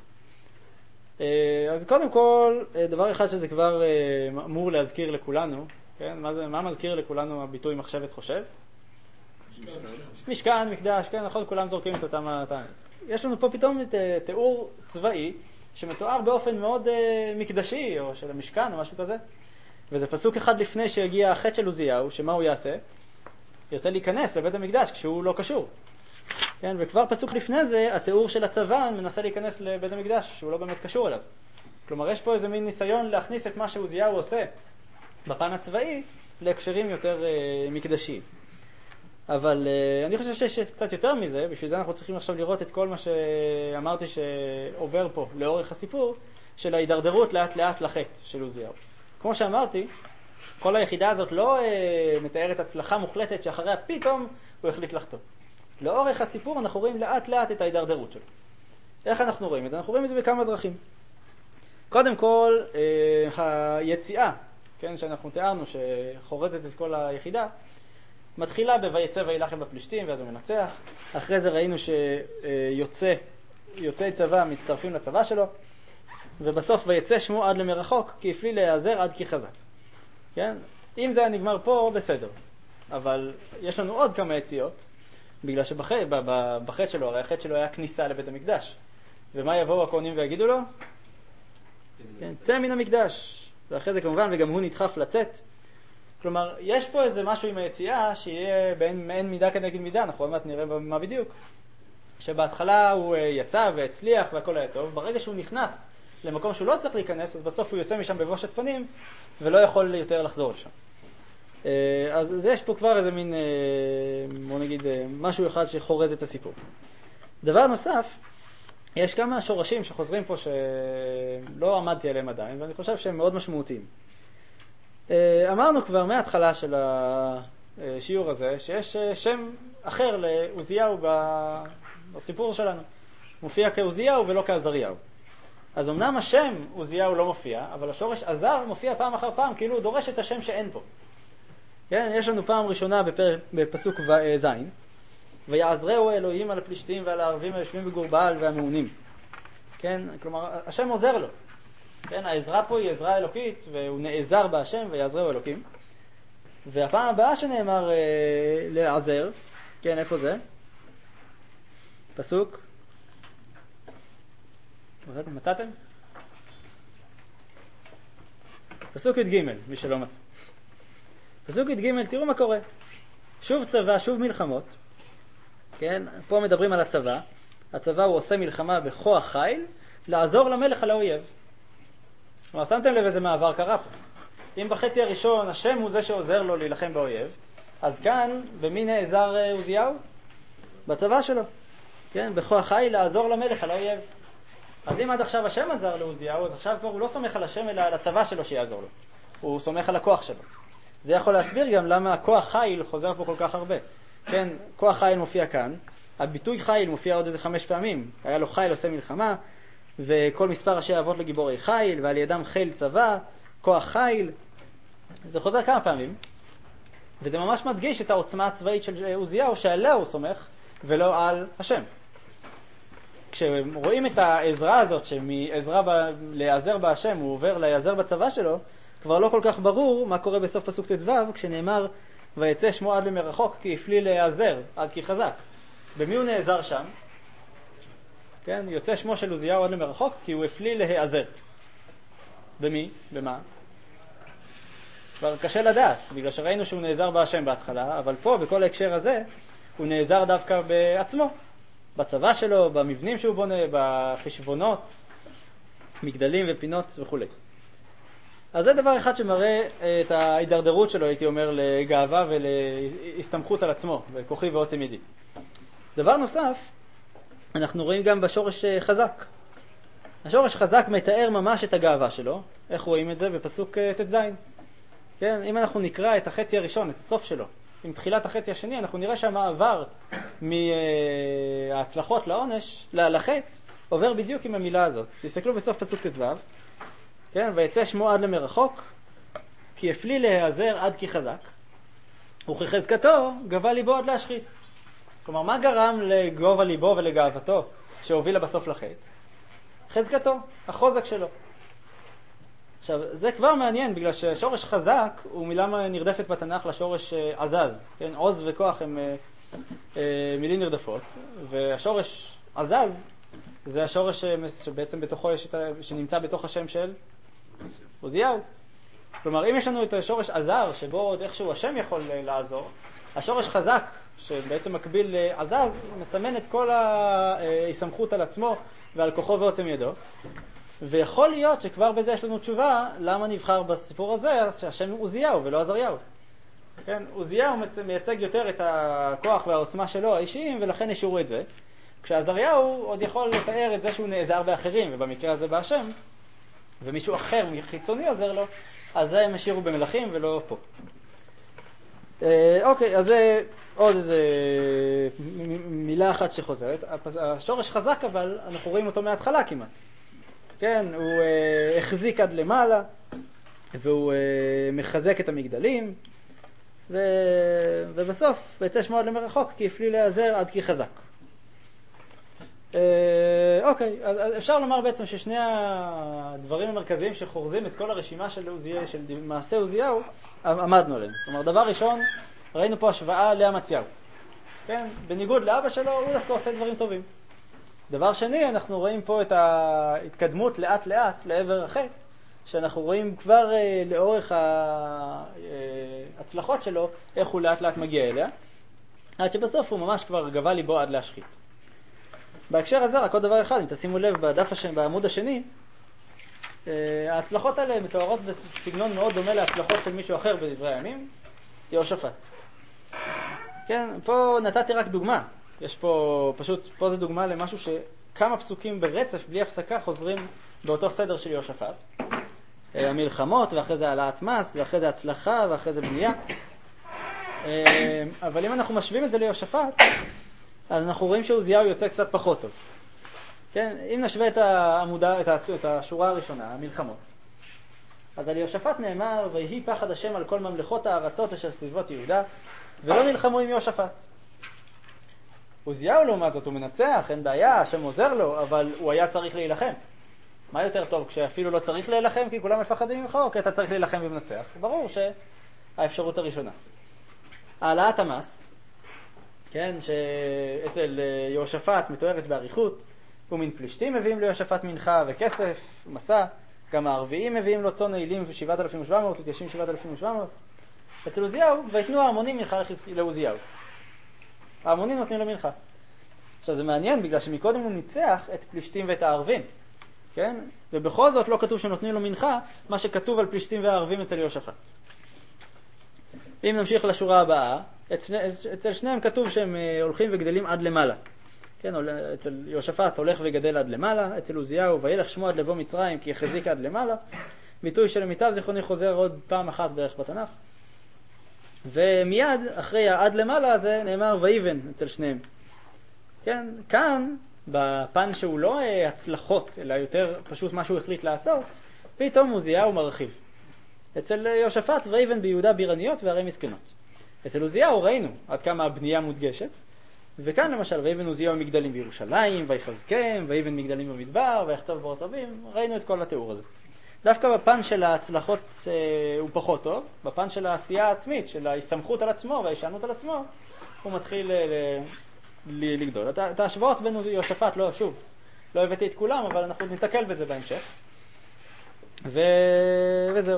[SPEAKER 1] אה, אז קודם כל, דבר אחד שזה כבר אה, אמור להזכיר לכולנו, כן? מה, זה, מה מזכיר לכולנו הביטוי מחשבת חושב? משכן. משכן, מקדש, כן, נכון, כולם זורקים את אותם הטענות. יש לנו פה פתאום תיאור צבאי, שמתואר באופן מאוד uh, מקדשי, או של המשכן או משהו כזה. וזה פסוק אחד לפני שהגיע החטא של עוזיהו, שמה הוא יעשה? ירצה להיכנס לבית המקדש כשהוא לא קשור. כן? וכבר פסוק לפני זה, התיאור של הצבא מנסה להיכנס לבית המקדש, שהוא לא באמת קשור אליו. כלומר, יש פה איזה מין ניסיון להכניס את מה שעוזיהו עושה בפן הצבאי, להקשרים יותר uh, מקדשיים. אבל uh, אני חושב שיש קצת יותר מזה, בשביל זה אנחנו צריכים עכשיו לראות את כל מה שאמרתי שעובר פה לאורך הסיפור, של ההידרדרות לאט לאט לחטא של עוזיהו. כמו שאמרתי, כל היחידה הזאת לא uh, מתארת הצלחה מוחלטת שאחריה פתאום הוא החליט לחטוא. לאורך הסיפור אנחנו רואים לאט לאט את ההידרדרות שלו. איך אנחנו רואים את זה? אנחנו רואים את זה בכמה דרכים. קודם כל, uh, היציאה, כן, שאנחנו תיארנו שחורזת את כל היחידה, מתחילה ב"ויצא וילחם בפלישתים", ואז הוא מנצח. אחרי זה ראינו שיוצא יוצאי צבא מצטרפים לצבא שלו, ובסוף "ויצא שמו עד למרחוק, כי הפליא להיעזר עד כי חזק". כן? אם זה היה נגמר פה, בסדר. אבל יש לנו עוד כמה יציאות, בגלל שבחטא שלו, הרי החטא שלו היה כניסה לבית המקדש. ומה יבואו הכהנים ויגידו לו? כן, צא מן המקדש. ואחרי זה כמובן, וגם הוא נדחף לצאת. כלומר, יש פה איזה משהו עם היציאה שיהיה בין מעין מידה כנגד מידה, אנחנו עוד מעט נראה מה בדיוק. שבהתחלה הוא יצא והצליח והכל היה טוב, ברגע שהוא נכנס למקום שהוא לא צריך להיכנס, אז בסוף הוא יוצא משם בבושת פנים ולא יכול יותר לחזור לשם. אז יש פה כבר איזה מין, בוא נגיד, משהו אחד שחורז את הסיפור. דבר נוסף, יש כמה שורשים שחוזרים פה שלא עמדתי עליהם עדיין, ואני חושב שהם מאוד משמעותיים. אמרנו כבר מההתחלה של השיעור הזה שיש שם אחר לעוזיהו בסיפור שלנו. מופיע כעוזיהו ולא כעזריהו. אז אמנם השם עוזיהו לא מופיע, אבל השורש עזר מופיע פעם אחר פעם, כאילו הוא דורש את השם שאין פה. כן, יש לנו פעם ראשונה בפר... בפסוק ז', ויעזרהו אלוהים על הפלישתים ועל הערבים היושבים בגורבעל והמעונים. כן, כלומר השם עוזר לו. כן, העזרה פה היא עזרה אלוקית, והוא נעזר בהשם ויעזרהו אלוקים. והפעם הבאה שנאמר אה, לעזר, כן, איפה זה? פסוק. מצאתם? פסוק י"ג, מי שלא מצא. פסוק י"ג, תראו מה קורה. שוב צבא, שוב מלחמות. כן, פה מדברים על הצבא. הצבא הוא עושה מלחמה בכוח חיל, לעזור למלך על האויב. כלומר, שמתם לב איזה מעבר קרה פה. אם בחצי הראשון השם הוא זה שעוזר לו להילחם באויב, אז כאן במי נעזר עוזיהו? בצבא שלו. כן, בכוח חיל לעזור למלך על האויב. אז אם עד עכשיו השם עזר לעוזיהו, אז עכשיו כבר הוא לא סומך על השם אלא על הצבא שלו שיעזור לו. הוא סומך על הכוח שלו. זה יכול להסביר גם למה הכוח חיל חוזר פה כל כך הרבה. כן, כוח חיל מופיע כאן, הביטוי חיל מופיע עוד איזה חמש פעמים. היה לו חיל עושה מלחמה, וכל מספר ראשי אבות לגיבורי חיל, ועל ידם חיל צבא, כוח חיל. זה חוזר כמה פעמים, וזה ממש מדגיש את העוצמה הצבאית של עוזיהו, שעליה הוא סומך, ולא על השם. כשרואים את העזרה הזאת, שמעזרה ב... להיעזר בהשם, הוא עובר להיעזר בצבא שלו, כבר לא כל כך ברור מה קורה בסוף פסוק ט"ו, כשנאמר, ויצא שמו עד למרחוק, כי הפליא להיעזר, עד כי חזק. במי הוא נעזר שם? כן, יוצא שמו של עוזיהו עד למרחוק, כי הוא הפליא להיעזר. במי? במה? כבר קשה לדעת, בגלל שראינו שהוא נעזר בהשם בהתחלה, אבל פה, בכל ההקשר הזה, הוא נעזר דווקא בעצמו, בצבא שלו, במבנים שהוא בונה, בחשבונות, מגדלים ופינות וכו'. אז זה דבר אחד שמראה את ההידרדרות שלו, הייתי אומר, לגאווה ולהסתמכות על עצמו, בכוחי ועוצם ידי. דבר נוסף, אנחנו רואים גם בשורש חזק. השורש חזק מתאר ממש את הגאווה שלו. איך רואים את זה? בפסוק ט"ז. כן, אם אנחנו נקרא את החצי הראשון, את הסוף שלו, עם תחילת החצי השני, אנחנו נראה שהמעבר מההצלחות לעונש, לחטא, עובר בדיוק עם המילה הזאת. תסתכלו בסוף פסוק ט"ו. כן, ויצא שמו עד למרחוק, כי הפליא להיעזר עד כי חזק, וכחזקתו גבה ליבו עד להשחית. כלומר, מה גרם לגובה ליבו ולגאוותו שהובילה בסוף לחטא? חזקתו, החוזק שלו. עכשיו, זה כבר מעניין, בגלל ששורש חזק הוא מילה נרדפת בתנ"ך לשורש עזז. כן? עוז וכוח הם אה, אה, מילים נרדפות, והשורש עזז זה השורש שבעצם בתוכו יש את ה... שנמצא בתוך השם של עוזיהו. כלומר, אם יש לנו את השורש עזר, שבו עוד איכשהו השם יכול לעזור, השורש חזק, שבעצם מקביל לעזז, מסמן את כל ההסתמכות על עצמו ועל כוחו ועוצם ידו. ויכול להיות שכבר בזה יש לנו תשובה למה נבחר בסיפור הזה שהשם הוא עוזיהו ולא עזריהו. כן? עוזיהו מייצג יותר את הכוח והעוצמה שלו האישיים, ולכן השאירו את זה. כשעזריהו עוד יכול לתאר את זה שהוא נעזר באחרים, ובמקרה הזה בהשם, ומישהו אחר חיצוני עוזר לו, אז זה הם השאירו במלכים ולא פה. אוקיי, אז זה עוד איזה מילה אחת שחוזרת. השורש חזק, אבל אנחנו רואים אותו מההתחלה כמעט. כן, הוא החזיק עד למעלה, והוא מחזק את המגדלים, ובסוף ויצא שמו עד למרחוק, כי הפליא להיעזר עד כי חזק. אוקיי, אז אפשר לומר בעצם ששני הדברים המרכזיים שחורזים את כל הרשימה של עוזיהו, של מעשה עוזיהו, עמדנו עליהם. כלומר, דבר ראשון, ראינו פה השוואה לאמציהו. כן, בניגוד לאבא שלו, הוא דווקא עושה דברים טובים. דבר שני, אנחנו רואים פה את ההתקדמות לאט לאט לעבר החטא, שאנחנו רואים כבר אה, לאורך ההצלחות שלו, איך הוא לאט לאט מגיע אליה, עד שבסוף הוא ממש כבר גבה ליבו עד להשחית. בהקשר הזה, רק עוד דבר אחד, אם תשימו לב בדף השני, בעמוד השני, ההצלחות האלה מתוארות בסגנון מאוד דומה להצלחות של מישהו אחר בדברי הימים, יהושפט. כן, פה נתתי רק דוגמה. יש פה, פשוט, פה זה דוגמה למשהו שכמה פסוקים ברצף, בלי הפסקה, חוזרים באותו סדר של יהושפט. המלחמות, ואחרי זה העלאת מס, ואחרי זה הצלחה, ואחרי זה בנייה. אבל אם אנחנו משווים את זה ליהושפט, אז אנחנו רואים שעוזיהו יוצא קצת פחות טוב. כן, אם נשווה את העמודה, את, ה, את השורה הראשונה, המלחמות. אז על יהושפט נאמר, ויהי פחד השם על כל ממלכות הארצות אשר סביבות יהודה, ולא נלחמו עם יהושפט. עוזיהו לעומת זאת הוא מנצח, אין בעיה, השם עוזר לו, אבל הוא היה צריך להילחם. מה יותר טוב כשאפילו לא צריך להילחם כי כולם מפחדים ממך, או כי אתה צריך להילחם ומנצח? ברור שהאפשרות הראשונה. העלאת המס, כן, שאצל יהושפט מתוארת באריכות, ומן פלישתים מביאים ליהושפט מנחה וכסף, מסע, גם הערביים מביאים לו צאן נעילים ו-שבעת אלפים ושבע מאות, ותיישים שבעת אלפים ושבע מאות. אצל עוזיהו, ויתנו ההמונים מנחה לעוזיהו. ההמונים נותנים לו מנחה. עכשיו זה מעניין, בגלל שמקודם הוא ניצח את פלישתים ואת הערבים, כן? ובכל זאת לא כתוב שנותנים לו מנחה, מה שכתוב על פלישתים והערבים אצל יהושפט. אם נמשיך לשורה הבאה, אצל שניהם כתוב שהם הולכים וגדלים עד למעלה. כן, אצל יהושפט הולך וגדל עד למעלה, אצל עוזיהו וילך שמו עד לבוא מצרים כי החזיק עד למעלה. ביטוי שלמיטב זיכרוני חוזר עוד פעם אחת בערך בתנ"ך. ומיד אחרי העד למעלה הזה נאמר ויבן אצל שניהם. כן, כאן בפן שהוא לא הצלחות אלא יותר פשוט מה שהוא החליט לעשות, פתאום עוזיהו מרחיב. אצל יהושפט ויבן ביהודה בירניות וערי מסכנות. אצל עוזיהו ראינו עד כמה הבנייה מודגשת, וכאן למשל ויבן עוזיהו מגדלים בירושלים, ויחזקם, ויבן מגדלים במדבר, ויחצוב בארות רבים, ראינו את כל התיאור הזה. דווקא בפן של ההצלחות הוא פחות טוב, בפן של העשייה העצמית, של ההסתמכות על עצמו וההישענות על עצמו, הוא מתחיל לגדול. את ההשוואות בין יהושפט, לא, שוב, לא הבאתי את כולם, אבל אנחנו נתקל בזה בהמשך. ו... וזהו.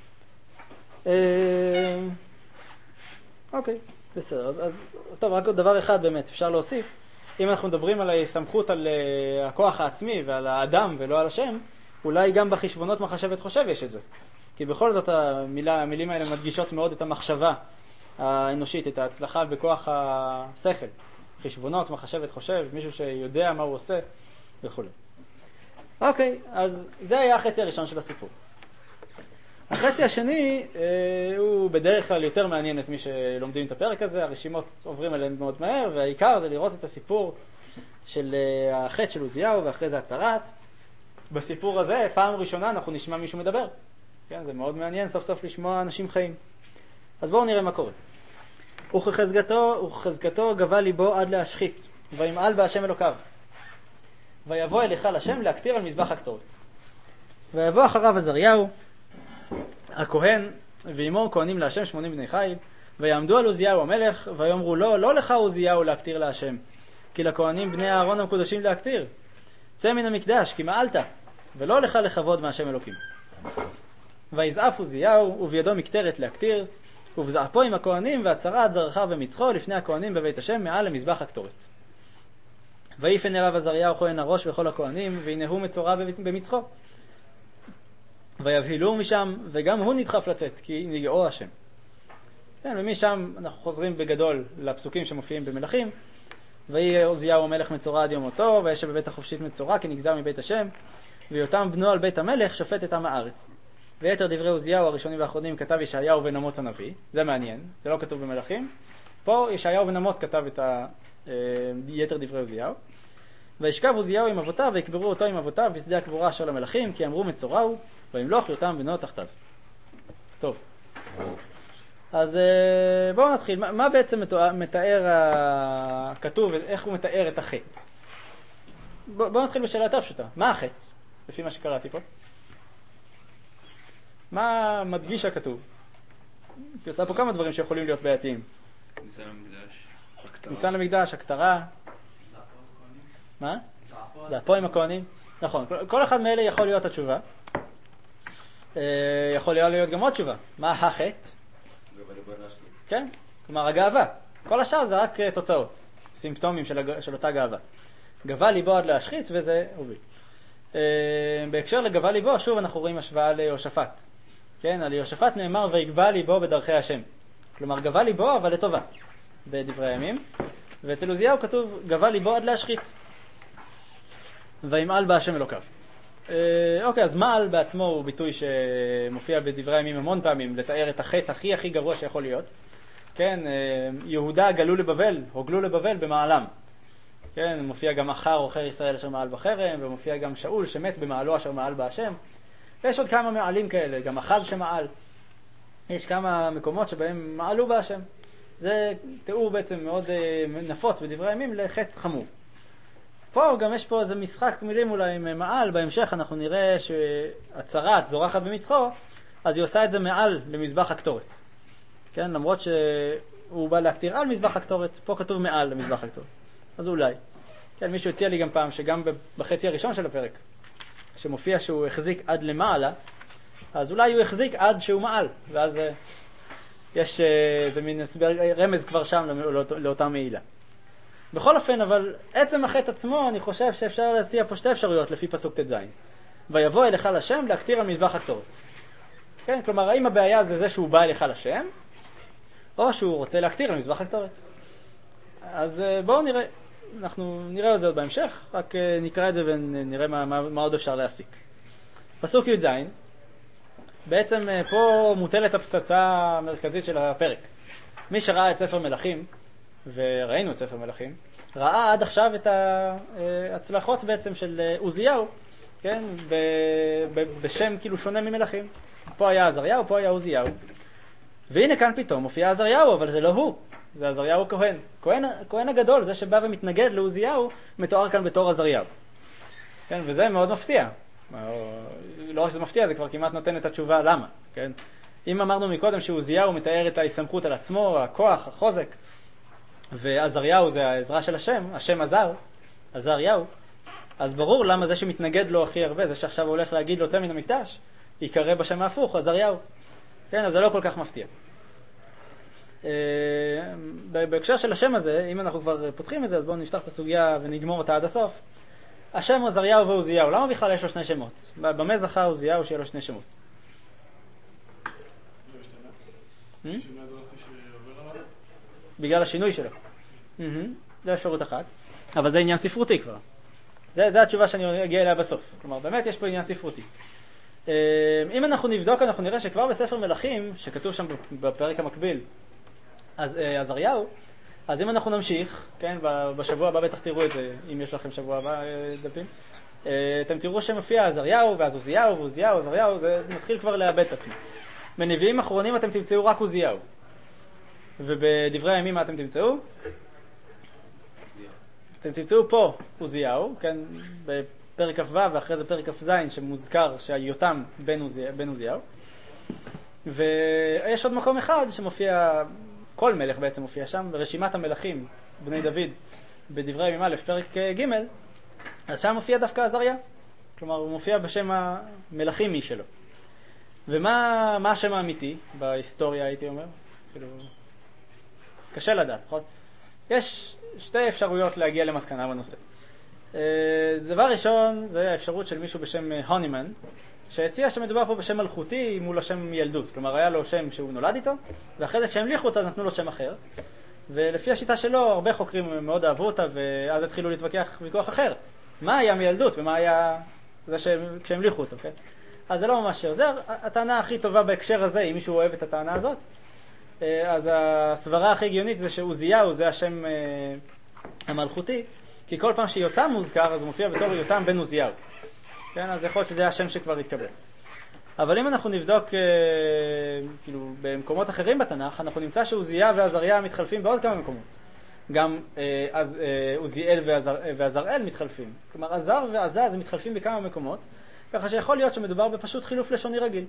[SPEAKER 1] אוקיי, בסדר. אז, אז, טוב, רק עוד דבר אחד באמת, אפשר להוסיף. אם אנחנו מדברים על ההסתמכות על הכוח העצמי ועל האדם ולא על השם, אולי גם בחשבונות מחשבת חושב יש את זה. כי בכל זאת המילה, המילים האלה מדגישות מאוד את המחשבה האנושית, את ההצלחה בכוח השכל. חשבונות, מחשבת חושב, מישהו שיודע מה הוא עושה וכו'. אוקיי, אז זה היה החצי הראשון של הסיפור. החצי השני אה, הוא בדרך כלל יותר מעניין את מי שלומדים את הפרק הזה, הרשימות עוברים עליהם מאוד מהר, והעיקר זה לראות את הסיפור של אה, החטא של עוזיהו ואחרי זה הצרת. בסיפור הזה, פעם ראשונה אנחנו נשמע מישהו מדבר. כן, זה מאוד מעניין סוף סוף לשמוע אנשים חיים. אז בואו נראה מה קורה. וכחזקתו, וכחזקתו גבה ליבו עד להשחית, וימעל בהשם אלוקיו. ויבוא אל היכל השם להקטיר על מזבח הקטורת. ויבוא אחריו עזריהו, הכהן, ועמו כהנים להשם שמונים בני חיל, ויעמדו על עוזיהו המלך, ויאמרו לו, לא לך עוזיהו להקטיר להשם, כי לכהנים בני אהרון המקודשים להקטיר. צא מן המקדש, כי מעלת, ולא לך לכבוד מהשם אלוקים. ויזעף עוזיהו, ובידו מקטרת להקטיר, ובזעפו עם הכהנים, והצרת זרחה ומצחו לפני הכהנים בבית השם מעל למזבח הקטורת. ויפן אליו עזריהו כהן הראש וכל הכהנים, והנהו מצורע במצחו. ויבהילו משם, וגם הוא נדחף לצאת, כי נגעו השם. כן, ומשם אנחנו חוזרים בגדול לפסוקים שמופיעים במלכים. ויהי עוזיהו המלך מצורע עד יום מותו, וישב בבית החופשית מצורע, כי נגזר מבית השם, ויותם בנו על בית המלך שופט את עם הארץ. ויתר דברי עוזיהו הראשונים והאחרונים כתב ישעיהו בן אמוץ הנביא. זה מעניין, זה לא כתוב במלכים. פה ישעיהו בן אמוץ כתב את ה... יתר דברי עוזיהו. וישכב עוזיהו עם אבותיו, ויקברו אותו עם אבותיו בשדה הקבורה של המלכים, כי אמרו מצורע הוא, וימלוך יותם בנו תחתיו. טוב. אז בואו נתחיל. מה, מה בעצם מתאר הכתוב, איך הוא מתאר את החטא? בואו נתחיל בשאלה פשוטה. מה החטא? לפי מה שקראתי פה. מה מדגיש הכתוב? כי עושה פה כמה דברים שיכולים להיות בעייתיים.
[SPEAKER 2] ניסן למקדש.
[SPEAKER 1] ניסן למקדש, הקטרה. מה? זעפו עם הכהנים. נכון. כל אחד מאלה יכול להיות התשובה. יכול להיות גם עוד תשובה. מה החטא? כן, כלומר הגאווה. כל השאר זה רק תוצאות, סימפטומים של, הג... של אותה גאווה. גבה ליבו עד להשחית וזה הוביל. בהקשר לגבה ליבו, שוב אנחנו רואים השוואה ליהושפט. כן, על יהושפט נאמר ויגבה ליבו בדרכי השם. כלומר גבה ליבו אבל לטובה בדברי הימים. ואצל עוזיהו כתוב גבה ליבו עד להשחית. וימעל בהשם אלוקיו. אוקיי, אז מעל בעצמו הוא ביטוי שמופיע בדברי הימים המון פעמים לתאר את החטא הכי הכי גרוע שיכול להיות. כן, יהודה גלו לבבל, הוגלו לבבל במעלם. כן, מופיע גם אחר אוכר ישראל אשר מעל בחרם, ומופיע גם שאול שמת במעלו אשר מעל בהשם. ויש עוד כמה מעלים כאלה, גם אחז שמעל. יש כמה מקומות שבהם מעלו בהשם. זה תיאור בעצם מאוד נפוץ בדברי הימים לחטא חמור. פה גם יש פה איזה משחק מילים אולי עם מעל, בהמשך אנחנו נראה שהצרת זורחת במצחו, אז היא עושה את זה מעל למזבח הקטורת. כן, למרות שהוא בא להקטיר על מזבח הקטורת, פה כתוב מעל למזבח הקטורת. אז אולי. כן, מישהו הציע לי גם פעם שגם בחצי הראשון של הפרק, שמופיע שהוא החזיק עד למעלה, אז אולי הוא החזיק עד שהוא מעל, ואז יש איזה מין רמז כבר שם לאותה מעילה. בכל אופן, אבל עצם החטא עצמו, אני חושב שאפשר להציע פה שתי אפשרויות לפי פסוק ט"ז. ויבוא אל היכל השם להקטיר על מזבח הקטורת. כן, כלומר, האם הבעיה זה זה שהוא בא אל היכל השם, או שהוא רוצה להקטיר על מזבח הקטורת. אז בואו נראה. אנחנו נראה את זה עוד בהמשך, רק נקרא את זה ונראה מה, מה, מה עוד אפשר להסיק. פסוק י' ז', בעצם פה מוטלת הפצצה המרכזית של הפרק. מי שראה את ספר מלכים, וראינו את ספר מלכים, ראה עד עכשיו את ההצלחות בעצם של עוזיהו, כן? ב, ב, בשם כאילו שונה ממלכים. פה היה עזריהו, פה היה עוזיהו. והנה כאן פתאום מופיע עזריהו, אבל זה לא הוא. זה עזריהו כהן. כהן, כהן הגדול, זה שבא ומתנגד לעוזיהו, מתואר כאן בתור עזריהו. כן? וזה מאוד מפתיע. לא רק שזה מפתיע, זה כבר כמעט נותן את התשובה למה. כן? אם אמרנו מקודם שעוזיהו מתאר את ההסתמכות על עצמו, הכוח, החוזק, ועזריהו זה העזרה של השם, השם עזר, עזריהו, אז ברור למה זה שמתנגד לו הכי הרבה, זה שעכשיו הולך להגיד לו צא מן המקדש, יקרא בשם ההפוך, עזריהו. כן, אז זה לא כל כך מפתיע. בהקשר של השם הזה, אם אנחנו כבר פותחים את זה, אז בואו נפתח את הסוגיה ונגמור אותה עד הסוף. השם עזריהו ועוזיהו, למה בכלל יש לו שני שמות? במה זכה עוזיהו שיהיה לו שני שמות? בגלל השינוי שלו. זה אפשרות אחת. אבל זה עניין ספרותי כבר. זה, זה התשובה שאני אגיע אליה בסוף. כלומר, באמת יש פה עניין ספרותי. אם אנחנו נבדוק, אנחנו נראה שכבר בספר מלכים, שכתוב שם בפרק המקביל, אז עזריהו, אז אם אנחנו נמשיך, כן, בשבוע הבא בטח תראו את זה, אם יש לכם שבוע הבא דפים, אתם תראו שמופיע עזריהו, ואז עוזיהו, ועוזיהו, עזריהו, זה מתחיל כבר לאבד את עצמו. בנביאים אחרונים אתם תמצאו רק עוזיהו. ובדברי הימים מה אתם תמצאו? אתם תמצאו פה עוזיהו, כן, בפרק כ"ו ואחרי זה פרק כ"ז שמוזכר שהיותם בן עוזיהו. ויש עוד מקום אחד שמופיע, כל מלך בעצם מופיע שם, ברשימת המלכים בני דוד בדברי הימים א' פרק ג', אז שם מופיע דווקא עזריה. כלומר הוא מופיע בשם המלכים מי שלו. ומה מה השם האמיתי בהיסטוריה הייתי אומר? כאילו קשה לדעת, נכון? יש שתי אפשרויות להגיע למסקנה בנושא. דבר ראשון זה האפשרות של מישהו בשם הונימן, שהציע שמדובר פה בשם מלכותי מול השם ילדות. כלומר היה לו שם שהוא נולד איתו, ואחרי זה כשהמליכו אותה נתנו לו שם אחר. ולפי השיטה שלו הרבה חוקרים מאוד אהבו אותה, ואז התחילו להתווכח ויכוח אחר. מה היה מילדות ומה היה זה כשהמליכו אותו, כן? אז זה לא ממש עוזר. הטענה הכי טובה בהקשר הזה, אם מישהו אוהב את הטענה הזאת, אז הסברה הכי הגיונית זה שעוזיהו זה השם המלכותי, כי כל פעם שיותם מוזכר אז הוא מופיע בתור יותם בן עוזיהו. כן, אז יכול להיות שזה השם שכבר התקבל. אבל אם אנחנו נבדוק כאילו במקומות אחרים בתנ"ך, אנחנו נמצא שעוזיהו ועזריה מתחלפים בעוד כמה מקומות. גם אז עוזיאל ועזראל מתחלפים. כלומר עזר ועזז מתחלפים בכמה מקומות, ככה שיכול להיות שמדובר בפשוט חילוף לשוני רגיל.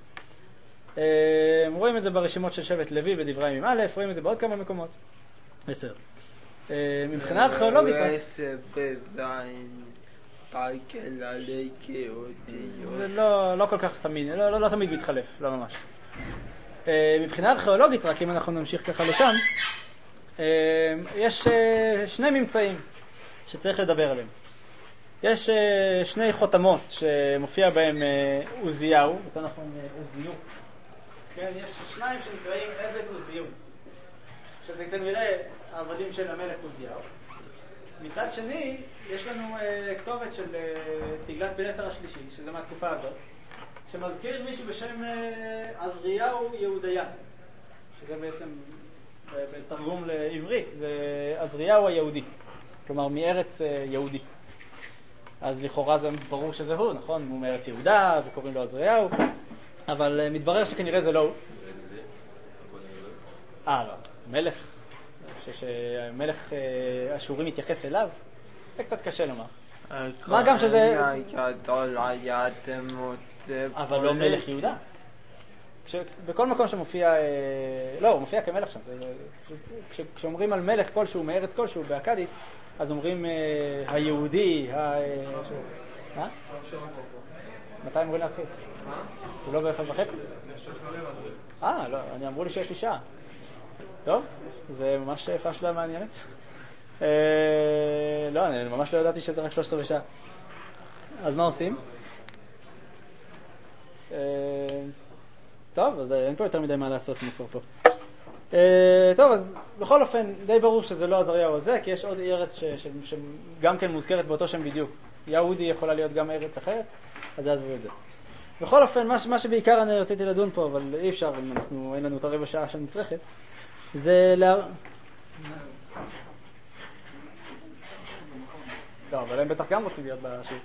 [SPEAKER 1] רואים את זה ברשימות של שבט לוי בדברי הימים א', רואים את זה בעוד כמה מקומות. בסדר. מבחינה ארכיאולוגית זה לא כל כך תמיד, לא תמיד מתחלף, לא ממש. מבחינה ארכיאולוגית, רק אם אנחנו נמשיך ככה לשם, יש שני ממצאים שצריך לדבר עליהם. יש שני חותמות שמופיע בהם עוזיהו, יותר נכון עוזיהו. כן, יש שניים שנקראים עבד עוזיהו, שזה כנראה העבדים של המלך עוזיהו. מצד שני, יש לנו uh, כתובת של uh, תגלת פילסר השלישי, שזה מהתקופה הזאת, שמזכיר מישהו בשם uh, עזריהו יהודיה, שזה בעצם בתרגום לעברית, זה עזריהו היהודי, כלומר מארץ uh, יהודי. אז לכאורה זה ברור שזה הוא, נכון? הוא מארץ יהודה וקוראים לו עזריהו, אבל uh, מתברר שכנראה זה לא הוא. אה, לא, מלך. שהמלך אשורי מתייחס אליו, זה קצת קשה לומר. מה גם שזה... אבל לא מלך יהודה. בכל מקום שמופיע... לא, הוא מופיע כמלך שם. כשאומרים על מלך כלשהו, מארץ כלשהו, באקדית, אז אומרים היהודי, ה... מה? מתי אמורים להתחיל? הוא לא באחד וחצי? אה, לא, אני אמרו לי שיש לי שעה. טוב, זה ממש פשלה מעניינת. לא, אני ממש לא ידעתי שזה רק שלושת רבעי שעה. אז מה עושים? טוב, אז אין פה יותר מדי מה לעשות מפה פה. טוב, אז בכל אופן די ברור שזה לא עזריהו הזה, כי יש עוד ארץ שגם כן מוזכרת באותו שם בדיוק. יהודי יכולה להיות גם ארץ אחרת, אז זה עזבו את זה. בכל אופן, מה, מה שבעיקר אני רציתי לדון פה, אבל אי אפשר, אם אנחנו, אין לנו את הרבע שעה שנצרכת, זה לה... לא, אבל הם בטח גם רוצים להיות בשיעור.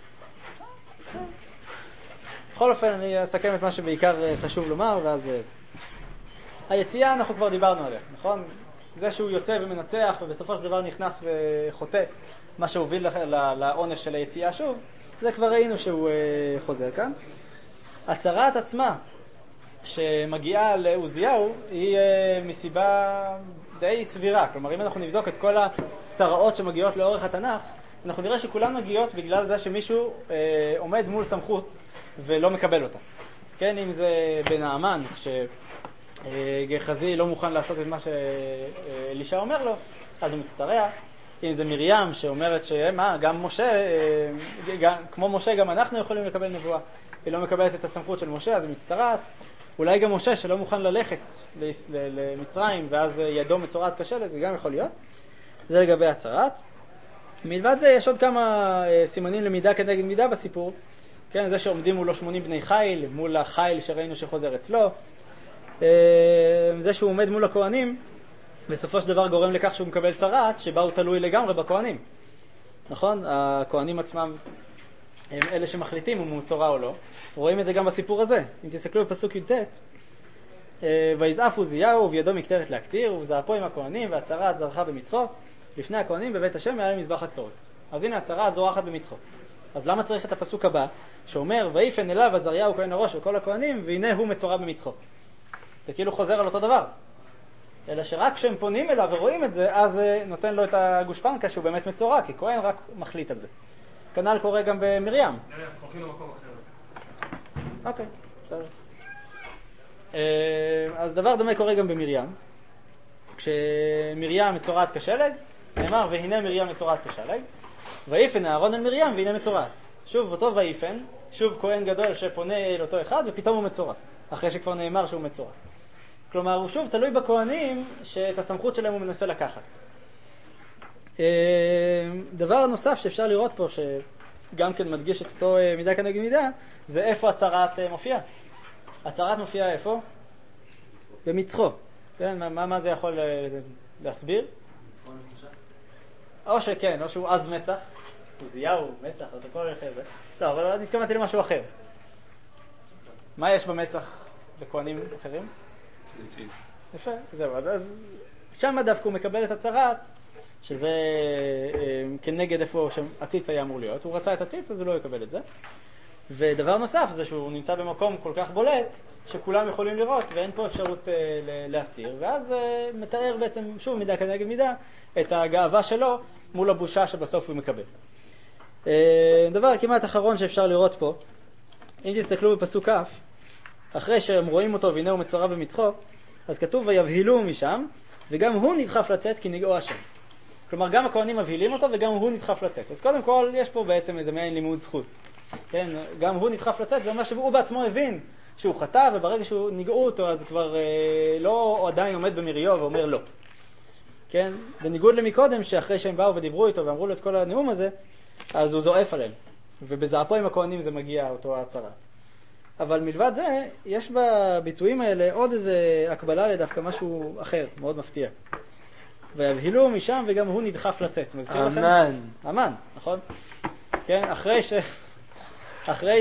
[SPEAKER 1] בכל אופן, אני אסכם את מה שבעיקר חשוב לומר, ואז... היציאה אנחנו כבר דיברנו עליה, נכון? זה שהוא יוצא ומנצח ובסופו של דבר נכנס וחוטא, מה שהוביל לעונש של היציאה שוב, זה כבר ראינו שהוא חוזר כאן. הצהרת עצמה שמגיעה לעוזיהו היא מסיבה די סבירה, כלומר אם אנחנו נבדוק את כל הצרעות שמגיעות לאורך התנ"ך, אנחנו נראה שכולן מגיעות בגלל זה שמישהו עומד מול סמכות ולא מקבל אותה. כן, אם זה בנעמן, כש... גחזי לא מוכן לעשות את מה שאלישע אומר לו, אז הוא מצטרע. אם זה מרים שאומרת שמה, גם משה, גם, כמו משה גם אנחנו יכולים לקבל נבואה, היא לא מקבלת את הסמכות של משה, אז היא מצטרעת. אולי גם משה שלא מוכן ללכת למצרים ואז ידו מצורעת קשה לזה, גם יכול להיות. זה לגבי הצהרת. מלבד זה יש עוד כמה סימנים למידה כנגד מידה בסיפור. כן, זה שעומדים מולו שמונים בני חיל, מול החיל שראינו שחוזר אצלו. זה שהוא עומד מול הכהנים בסופו של דבר גורם לכך שהוא מקבל צרעת שבה הוא תלוי לגמרי בכהנים, נכון? הכהנים עצמם הם אלה שמחליטים אם הוא צורה או לא. רואים את זה גם בסיפור הזה. אם תסתכלו בפסוק י"ט, ויזעף עוזיהו ובידו מקטרת להקטיר וזעפו עם הכהנים והצרעת זרחה במצחו לפני הכהנים בבית השם מעל מזבח הקטורת. אז הנה הצרעת זורחת במצחו. אז למה צריך את הפסוק הבא שאומר ויפן אליו עזריהו כהן הראש וכל הכהנים והנה הוא מצורע במצחו? זה כאילו חוזר על אותו דבר. אלא שרק כשהם פונים אליו ורואים את זה, אז נותן לו את הגושפנקה שהוא באמת מצורע, כי כהן רק מחליט על זה. כנ"ל קורה גם במרים.
[SPEAKER 2] הולכים למקום אחר.
[SPEAKER 1] אוקיי, בסדר. אז דבר דומה קורה גם במרים. כשמרים מצורעת כשלג, נאמר והנה מרים מצורעת כשלג, ויפן אהרון אל מרים והנה מצורעת. שוב אותו ויפן, שוב כהן גדול שפונה אל אותו אחד ופתאום הוא מצורע, אחרי שכבר נאמר שהוא מצורע. כלומר, הוא שוב תלוי בכהנים שאת הסמכות שלהם הוא מנסה לקחת. דבר נוסף שאפשר לראות פה, שגם כן מדגיש את אותו מידה כנגד מידה, זה איפה הצהרת מופיעה. הצהרת מופיעה איפה? במצחו. כן? מה, מה זה יכול להסביר? או שכן, או שהוא עז מצח, עוזיהו מצח, אתה כל הולך איזה. לא, אבל אני התכוונתי למשהו אחר. מה יש במצח בכהנים אחרים? יפה, זהו, אז, אז שם דווקא הוא מקבל את הצהרת, שזה אה, כנגד איפה שהציץ היה אמור להיות. הוא רצה את הציץ, אז הוא לא יקבל את זה. ודבר נוסף זה שהוא נמצא במקום כל כך בולט, שכולם יכולים לראות ואין פה אפשרות אה, להסתיר. ואז אה, מתאר בעצם, שוב מידה כנגד מידה, את הגאווה שלו מול הבושה שבסוף הוא מקבל. אה, דבר כמעט אחרון שאפשר לראות פה, אם תסתכלו בפסוק כ', אחרי שהם רואים אותו והנה הוא מצורע במצחו, אז כתוב ויבהילו משם, וגם הוא נדחף לצאת כי נגעו השם. כלומר גם הכהנים מבהילים אותו וגם הוא נדחף לצאת. אז קודם כל יש פה בעצם איזה מעין לימוד זכות. כן, גם הוא נדחף לצאת, זה אומר שהוא בעצמו הבין שהוא חטא, וברגע שהוא נגעו אותו אז כבר אה, לא, הוא עדיין עומד במריו ואומר לא. כן, בניגוד למקודם שאחרי שהם באו ודיברו איתו ואמרו לו את כל הנאום הזה, אז הוא זועף עליהם. ובזעפו עם הכהנים זה מגיע אותו הצהרה. אבל מלבד זה, יש בביטויים האלה עוד איזה הקבלה לדווקא משהו אחר, מאוד מפתיע. ויבהילו משם וגם הוא נדחף לצאת. מזכיר לכם?
[SPEAKER 3] אמן.
[SPEAKER 1] אמן, נכון? כן, אחרי ש... אחרי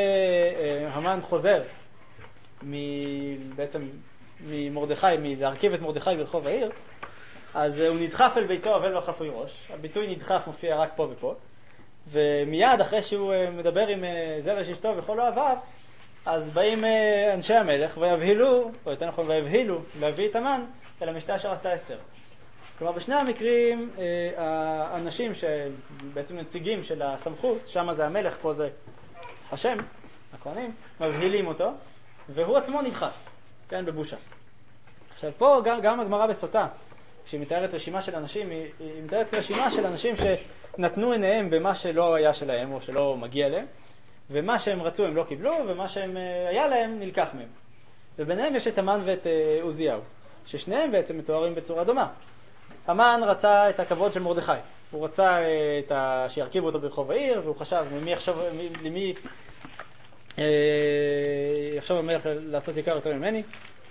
[SPEAKER 1] שהמן חוזר מ... בעצם ממרדכי, מלהרכיב את מרדכי ברחוב העיר, אז הוא נדחף אל ביתו אבל לא חפוי ראש. הביטוי נדחף מופיע רק פה ופה. ומיד אחרי שהוא מדבר עם זרש אשתו וכל אוהביו, אז באים אנשי המלך ויבהילו, או יותר נכון ויבהילו, להביא את המן אל המשתה אשר עשתה אסתר. כלומר בשני המקרים האנשים שבעצם נציגים של הסמכות, שם זה המלך, פה זה השם, הכהנים, מבהילים אותו, והוא עצמו נדחף, כן, בבושה. עכשיו פה גם, גם הגמרא בסוטה, כשהיא מתארת רשימה של אנשים, היא, היא מתארת רשימה של אנשים שנתנו עיניהם במה שלא היה שלהם או שלא מגיע להם, ומה שהם רצו הם לא קיבלו, ומה שהם היה להם נלקח מהם. וביניהם יש את המן ואת עוזיהו. ששניהם בעצם מתוארים בצורה דומה. המן רצה את הכבוד של מרדכי, הוא רצה את ה... שירכיבו אותו ברחוב העיר, והוא חשב למי יחשוב, למי יחשוב המלך לעשות יקר יותר ממני,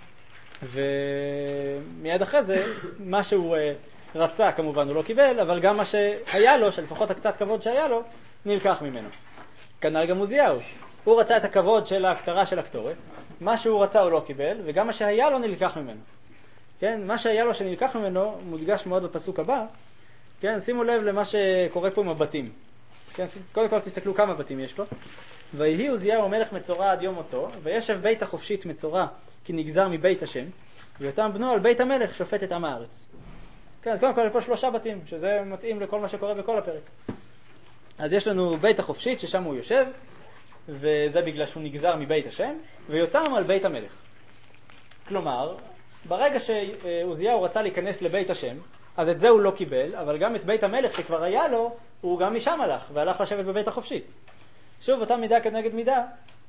[SPEAKER 1] ומיד אחרי זה מה שהוא רצה כמובן הוא לא קיבל, אבל גם מה שהיה לו, שלפחות הקצת כבוד שהיה לו, נלקח ממנו. כנ"ל גם עוזיהו, הוא רצה את הכבוד של ההכתרה של הקטורת, מה שהוא רצה הוא לא קיבל, וגם מה שהיה לו נלקח ממנו. כן, מה שהיה לו שנלקח ממנו מודגש מאוד בפסוק הבא. כן, שימו לב למה שקורה פה עם הבתים. כן, קודם כל תסתכלו כמה בתים יש פה. ויהי עוזיהו המלך מצורע עד יום מותו, וישב בית החופשית מצורע כי נגזר מבית השם, ויותם בנו על בית המלך שופט את עם הארץ. כן, אז קודם כל פה שלושה בתים, שזה מתאים לכל מה שקורה בכל הפרק. אז יש לנו בית החופשית ששם הוא יושב, וזה בגלל שהוא נגזר מבית השם, ויותם על בית המלך. כלומר, ברגע שעוזיהו רצה להיכנס לבית השם, אז את זה הוא לא קיבל, אבל גם את בית המלך שכבר היה לו, הוא גם משם הלך, והלך לשבת בבית החופשית. שוב, אותה מידה כנגד מידה,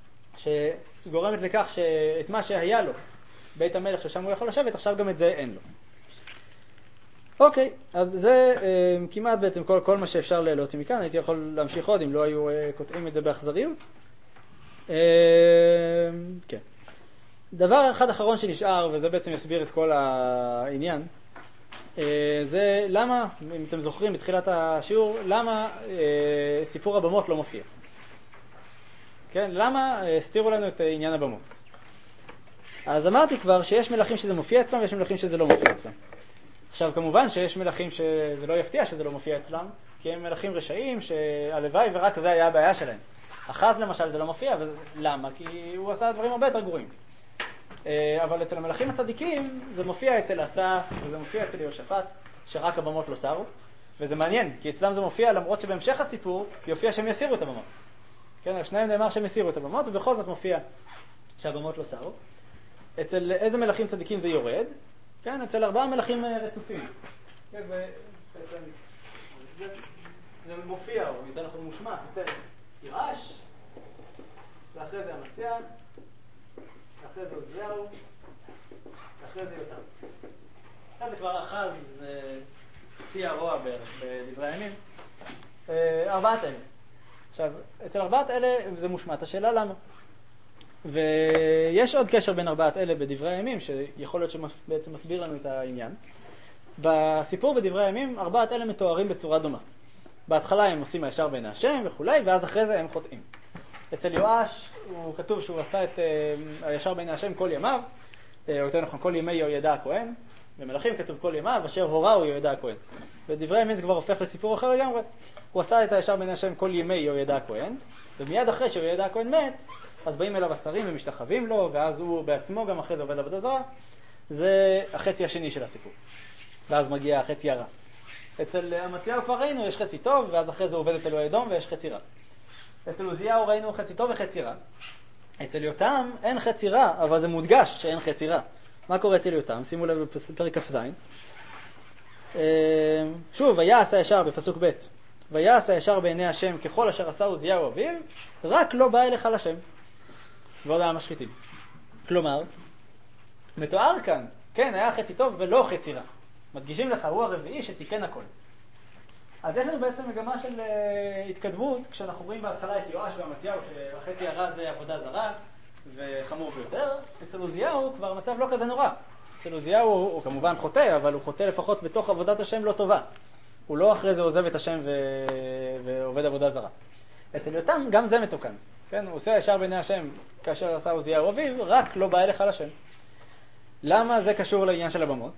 [SPEAKER 1] שגורמת לכך שאת מה שהיה לו, בית המלך ששם הוא יכול לשבת, עכשיו גם את זה אין לו. אוקיי, אז זה אה, כמעט בעצם כל, כל מה שאפשר להוציא מכאן. הייתי יכול להמשיך עוד אם לא היו אה, קוטעים את זה באכזריות. אה, כן. דבר אחד אחרון שנשאר, וזה בעצם יסביר את כל העניין, אה, זה למה, אם אתם זוכרים בתחילת השיעור, למה אה, סיפור הבמות לא מופיע. כן, למה אה, הסתירו לנו את עניין הבמות. אז אמרתי כבר שיש מלכים שזה מופיע אצלם ויש מלכים שזה לא מופיע אצלם. עכשיו כמובן שיש מלכים שזה לא יפתיע שזה לא מופיע אצלם, כי הם מלכים רשעים שהלוואי ורק זה היה הבעיה שלהם. אחז למשל זה לא מופיע, למה? כי הוא עשה דברים הרבה יותר גרועים. אבל אצל המלכים הצדיקים זה מופיע אצל עשה וזה מופיע אצל יהושפט, שרק הבמות לא שרו, וזה מעניין, כי אצלם זה מופיע למרות שבהמשך הסיפור יופיע שהם יסירו את הבמות. כן, על שניהם נאמר שהם יסירו את הבמות, ובכל זאת מופיע שהבמות לא שרו. אצל איזה מלכים צדיקים זה יורד? כן, אצל ארבעה מלכים רצופים. כן, זה, זה, זה, זה מופיע, או יותר נכון מושמע, אצל ירש, ואחרי זה המציא, אחרי זה עוזיהו, אחרי זה יותם. אחרי זה כבר אחז, זה שיא הרוע בערך בדברי הימים. ארבעת אלה. עכשיו, אצל ארבעת אלה זה מושמע, את השאלה למה? ויש עוד קשר בין ארבעת אלה בדברי הימים, שיכול להיות שבעצם מסביר לנו את העניין. בסיפור בדברי הימים, ארבעת אלה מתוארים בצורה דומה. בהתחלה הם עושים הישר בעיני השם וכולי, ואז אחרי זה הם חוטאים. אצל יואש הוא כתוב שהוא עשה את הישר בעיני השם כל ימיו, או יותר נכון כל ימי יהוידע הכהן, במלכים כתוב כל ימיו, אשר הוראו יהוידע הכהן. בדברי הימים זה כבר הופך לסיפור אחר לגמרי. הוא עשה את הישר בעיני השם כל ימי יהוידע הכהן, ומיד אחרי שיהוידע הכהן מת, אז באים אליו השרים ומשתחווים לו, ואז הוא בעצמו גם אחרי זה עובד עבודה זרה. זה החצי השני של הסיפור. ואז מגיע החצי הרע. אצל המציא כבר ראינו, יש חצי טוב, ואז אחרי זה עובד את אלוהי אדום ויש חצי רע. אצל עוזיהו ראינו חצי טוב וחצי רע. אצל יותם אין חצי רע, אבל זה מודגש שאין חצי רע. מה קורה אצל יותם? שימו לב בפרק כ"ז. שוב, ויעש הישר בפסוק ב'. ויעש הישר בעיני השם ככל אשר עשה עוזיהו אביו, רק לא בא אליך לשם. ועוד היה משחיתים. כלומר, מתואר כאן, כן, היה חצי טוב ולא חצי רע. מדגישים לך, הוא הרביעי שתיקן הכל. אז יש לנו בעצם מגמה של uh, התקדמות, כשאנחנו רואים בהתחלה את יואש והמציאו, שהחצי הרע זה עבודה זרה, וחמור ביותר. אצל עוזיהו כבר המצב לא כזה נורא. אצל עוזיהו הוא, הוא כמובן חוטא, אבל הוא חוטא לפחות בתוך עבודת השם לא טובה. הוא לא אחרי זה עוזב את השם ו... ועובד עבודה זרה. אצל יותם גם זה מתוקן. כן, הוא עושה ישר בעיני השם כאשר עשה עוזיהו אביו, רק לא בא אליך לשם. למה זה קשור לעניין של הבמות?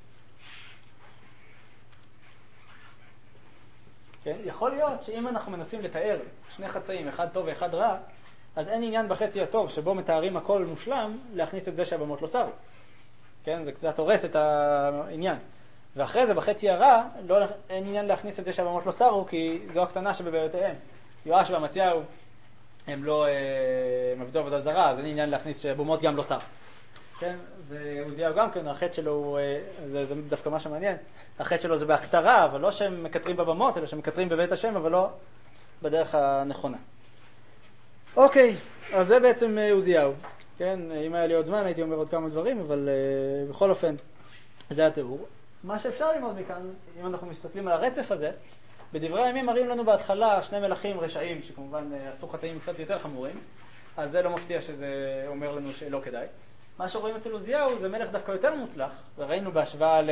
[SPEAKER 1] כן, יכול להיות שאם אנחנו מנסים לתאר שני חצאים, אחד טוב ואחד רע, אז אין עניין בחצי הטוב שבו מתארים הכל מושלם להכניס את זה שהבמות לא שרו. כן, זה קצת הורס את העניין. ואחרי זה בחצי הרע לא, אין עניין להכניס את זה שהבמות לא שרו, כי זו הקטנה שבבעיותיהם. יואש והמציאו הם לא הם עבדו עבודה זרה, אז אין עניין להכניס שהבמות גם לא שר. כן, ועוזיהו גם כן, החטא שלו, זה, זה דווקא מה שמעניין, החטא שלו זה בהקטרה, אבל לא שהם מקטרים בבמות, אלא שהם מקטרים בבית השם, אבל לא בדרך הנכונה. אוקיי, אז זה בעצם עוזיהו. כן, אם היה לי עוד זמן הייתי אומר עוד כמה דברים, אבל uh, בכל אופן, זה התיאור. מה שאפשר ללמוד מכאן, אם אנחנו מסתכלים על הרצף הזה, בדברי הימים מראים לנו בהתחלה שני מלכים רשעים, שכמובן עשו חטאים קצת יותר חמורים, אז זה לא מפתיע שזה אומר לנו שלא כדאי. מה שרואים אצל עוזיהו זה מלך דווקא יותר מוצלח, וראינו בהשוואה ל...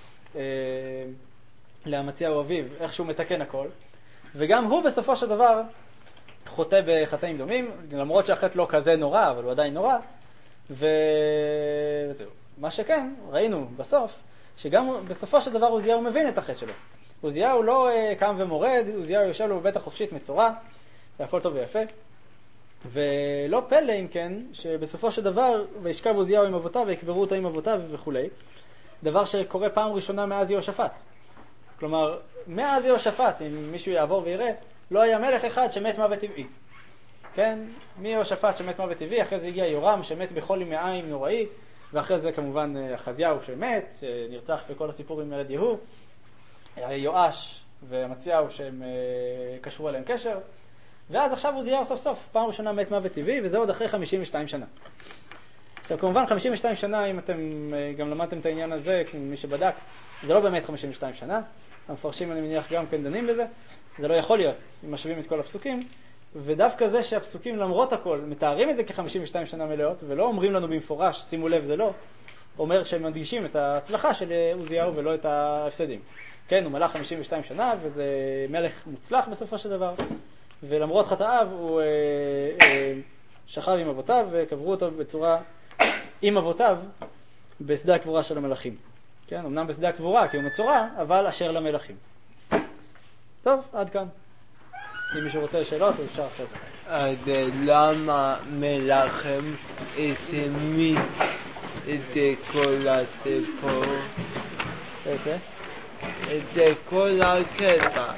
[SPEAKER 1] לאמציהו אביו, איך שהוא מתקן הכל, וגם הוא בסופו של דבר חוטא בחטאים דומים, למרות שהחטא לא כזה נורא, אבל הוא עדיין נורא, ו... וזהו. מה שכן, ראינו בסוף, שגם בסופו של דבר עוזיהו מבין את החטא שלו. עוזיהו לא uh, קם ומורד, עוזיהו יושב לו בבית החופשית מצורע, והכל טוב ויפה. ולא פלא אם כן, שבסופו של דבר, וישכב עוזיהו עם אבותיו, ויקברו אותו עם אבותיו וכו'. דבר שקורה פעם ראשונה מאז יהושפט. כלומר, מאז יהושפט, אם מישהו יעבור ויראה, לא היה מלך אחד שמת מוות טבעי. כן? מיהושפט שמת מוות טבעי, אחרי זה הגיע יורם שמת בחולי מעיים נוראי, ואחרי זה כמובן אחזיהו שמת, נרצח בכל הסיפור עם ילד יהוא, יואש ואמציהו שהם קשרו עליהם קשר, ואז עכשיו עוזיהו סוף סוף, פעם ראשונה מת מוות טבעי, וזה עוד אחרי חמישים ושתיים שנה. עכשיו כמובן חמישים ושתיים שנה, אם אתם גם למדתם את העניין הזה, מי שבדק, זה לא באמת חמישים ושתיים שנה, המפרשים אני מניח גם כן דנים בזה, זה לא יכול להיות, אם משווים את כל הפסוקים, ודווקא זה שהפסוקים למרות הכל מתארים את זה כ-חמישים ושתיים שנה מלאות, ולא אומרים לנו במפורש, שימו לב זה לא, אומר שהם מדגישים את ההצלחה של עוזיהו ולא את ההפסדים. כן, הוא מלך חמישים ושתיים שנה, וזה מלך מוצלח בסופו של דבר, ולמרות חטאיו הוא אה, אה, שכב עם אבותיו וקברו אותו בצורה עם אבותיו בשדה הקבורה של המלכים. כן, אמנם בשדה הקבורה כי הוא מצורע, אבל אשר למלכים. טוב, עד כאן. אם מישהו רוצה שאלות, אפשר אחרי זה.
[SPEAKER 3] אז למה מלחם הסמיך את כל הסיפור?
[SPEAKER 1] אוקיי.
[SPEAKER 3] את כל הקטע?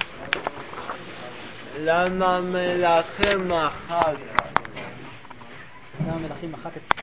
[SPEAKER 3] למה מלחם אחר כך?
[SPEAKER 1] למה מלכים אחר כך?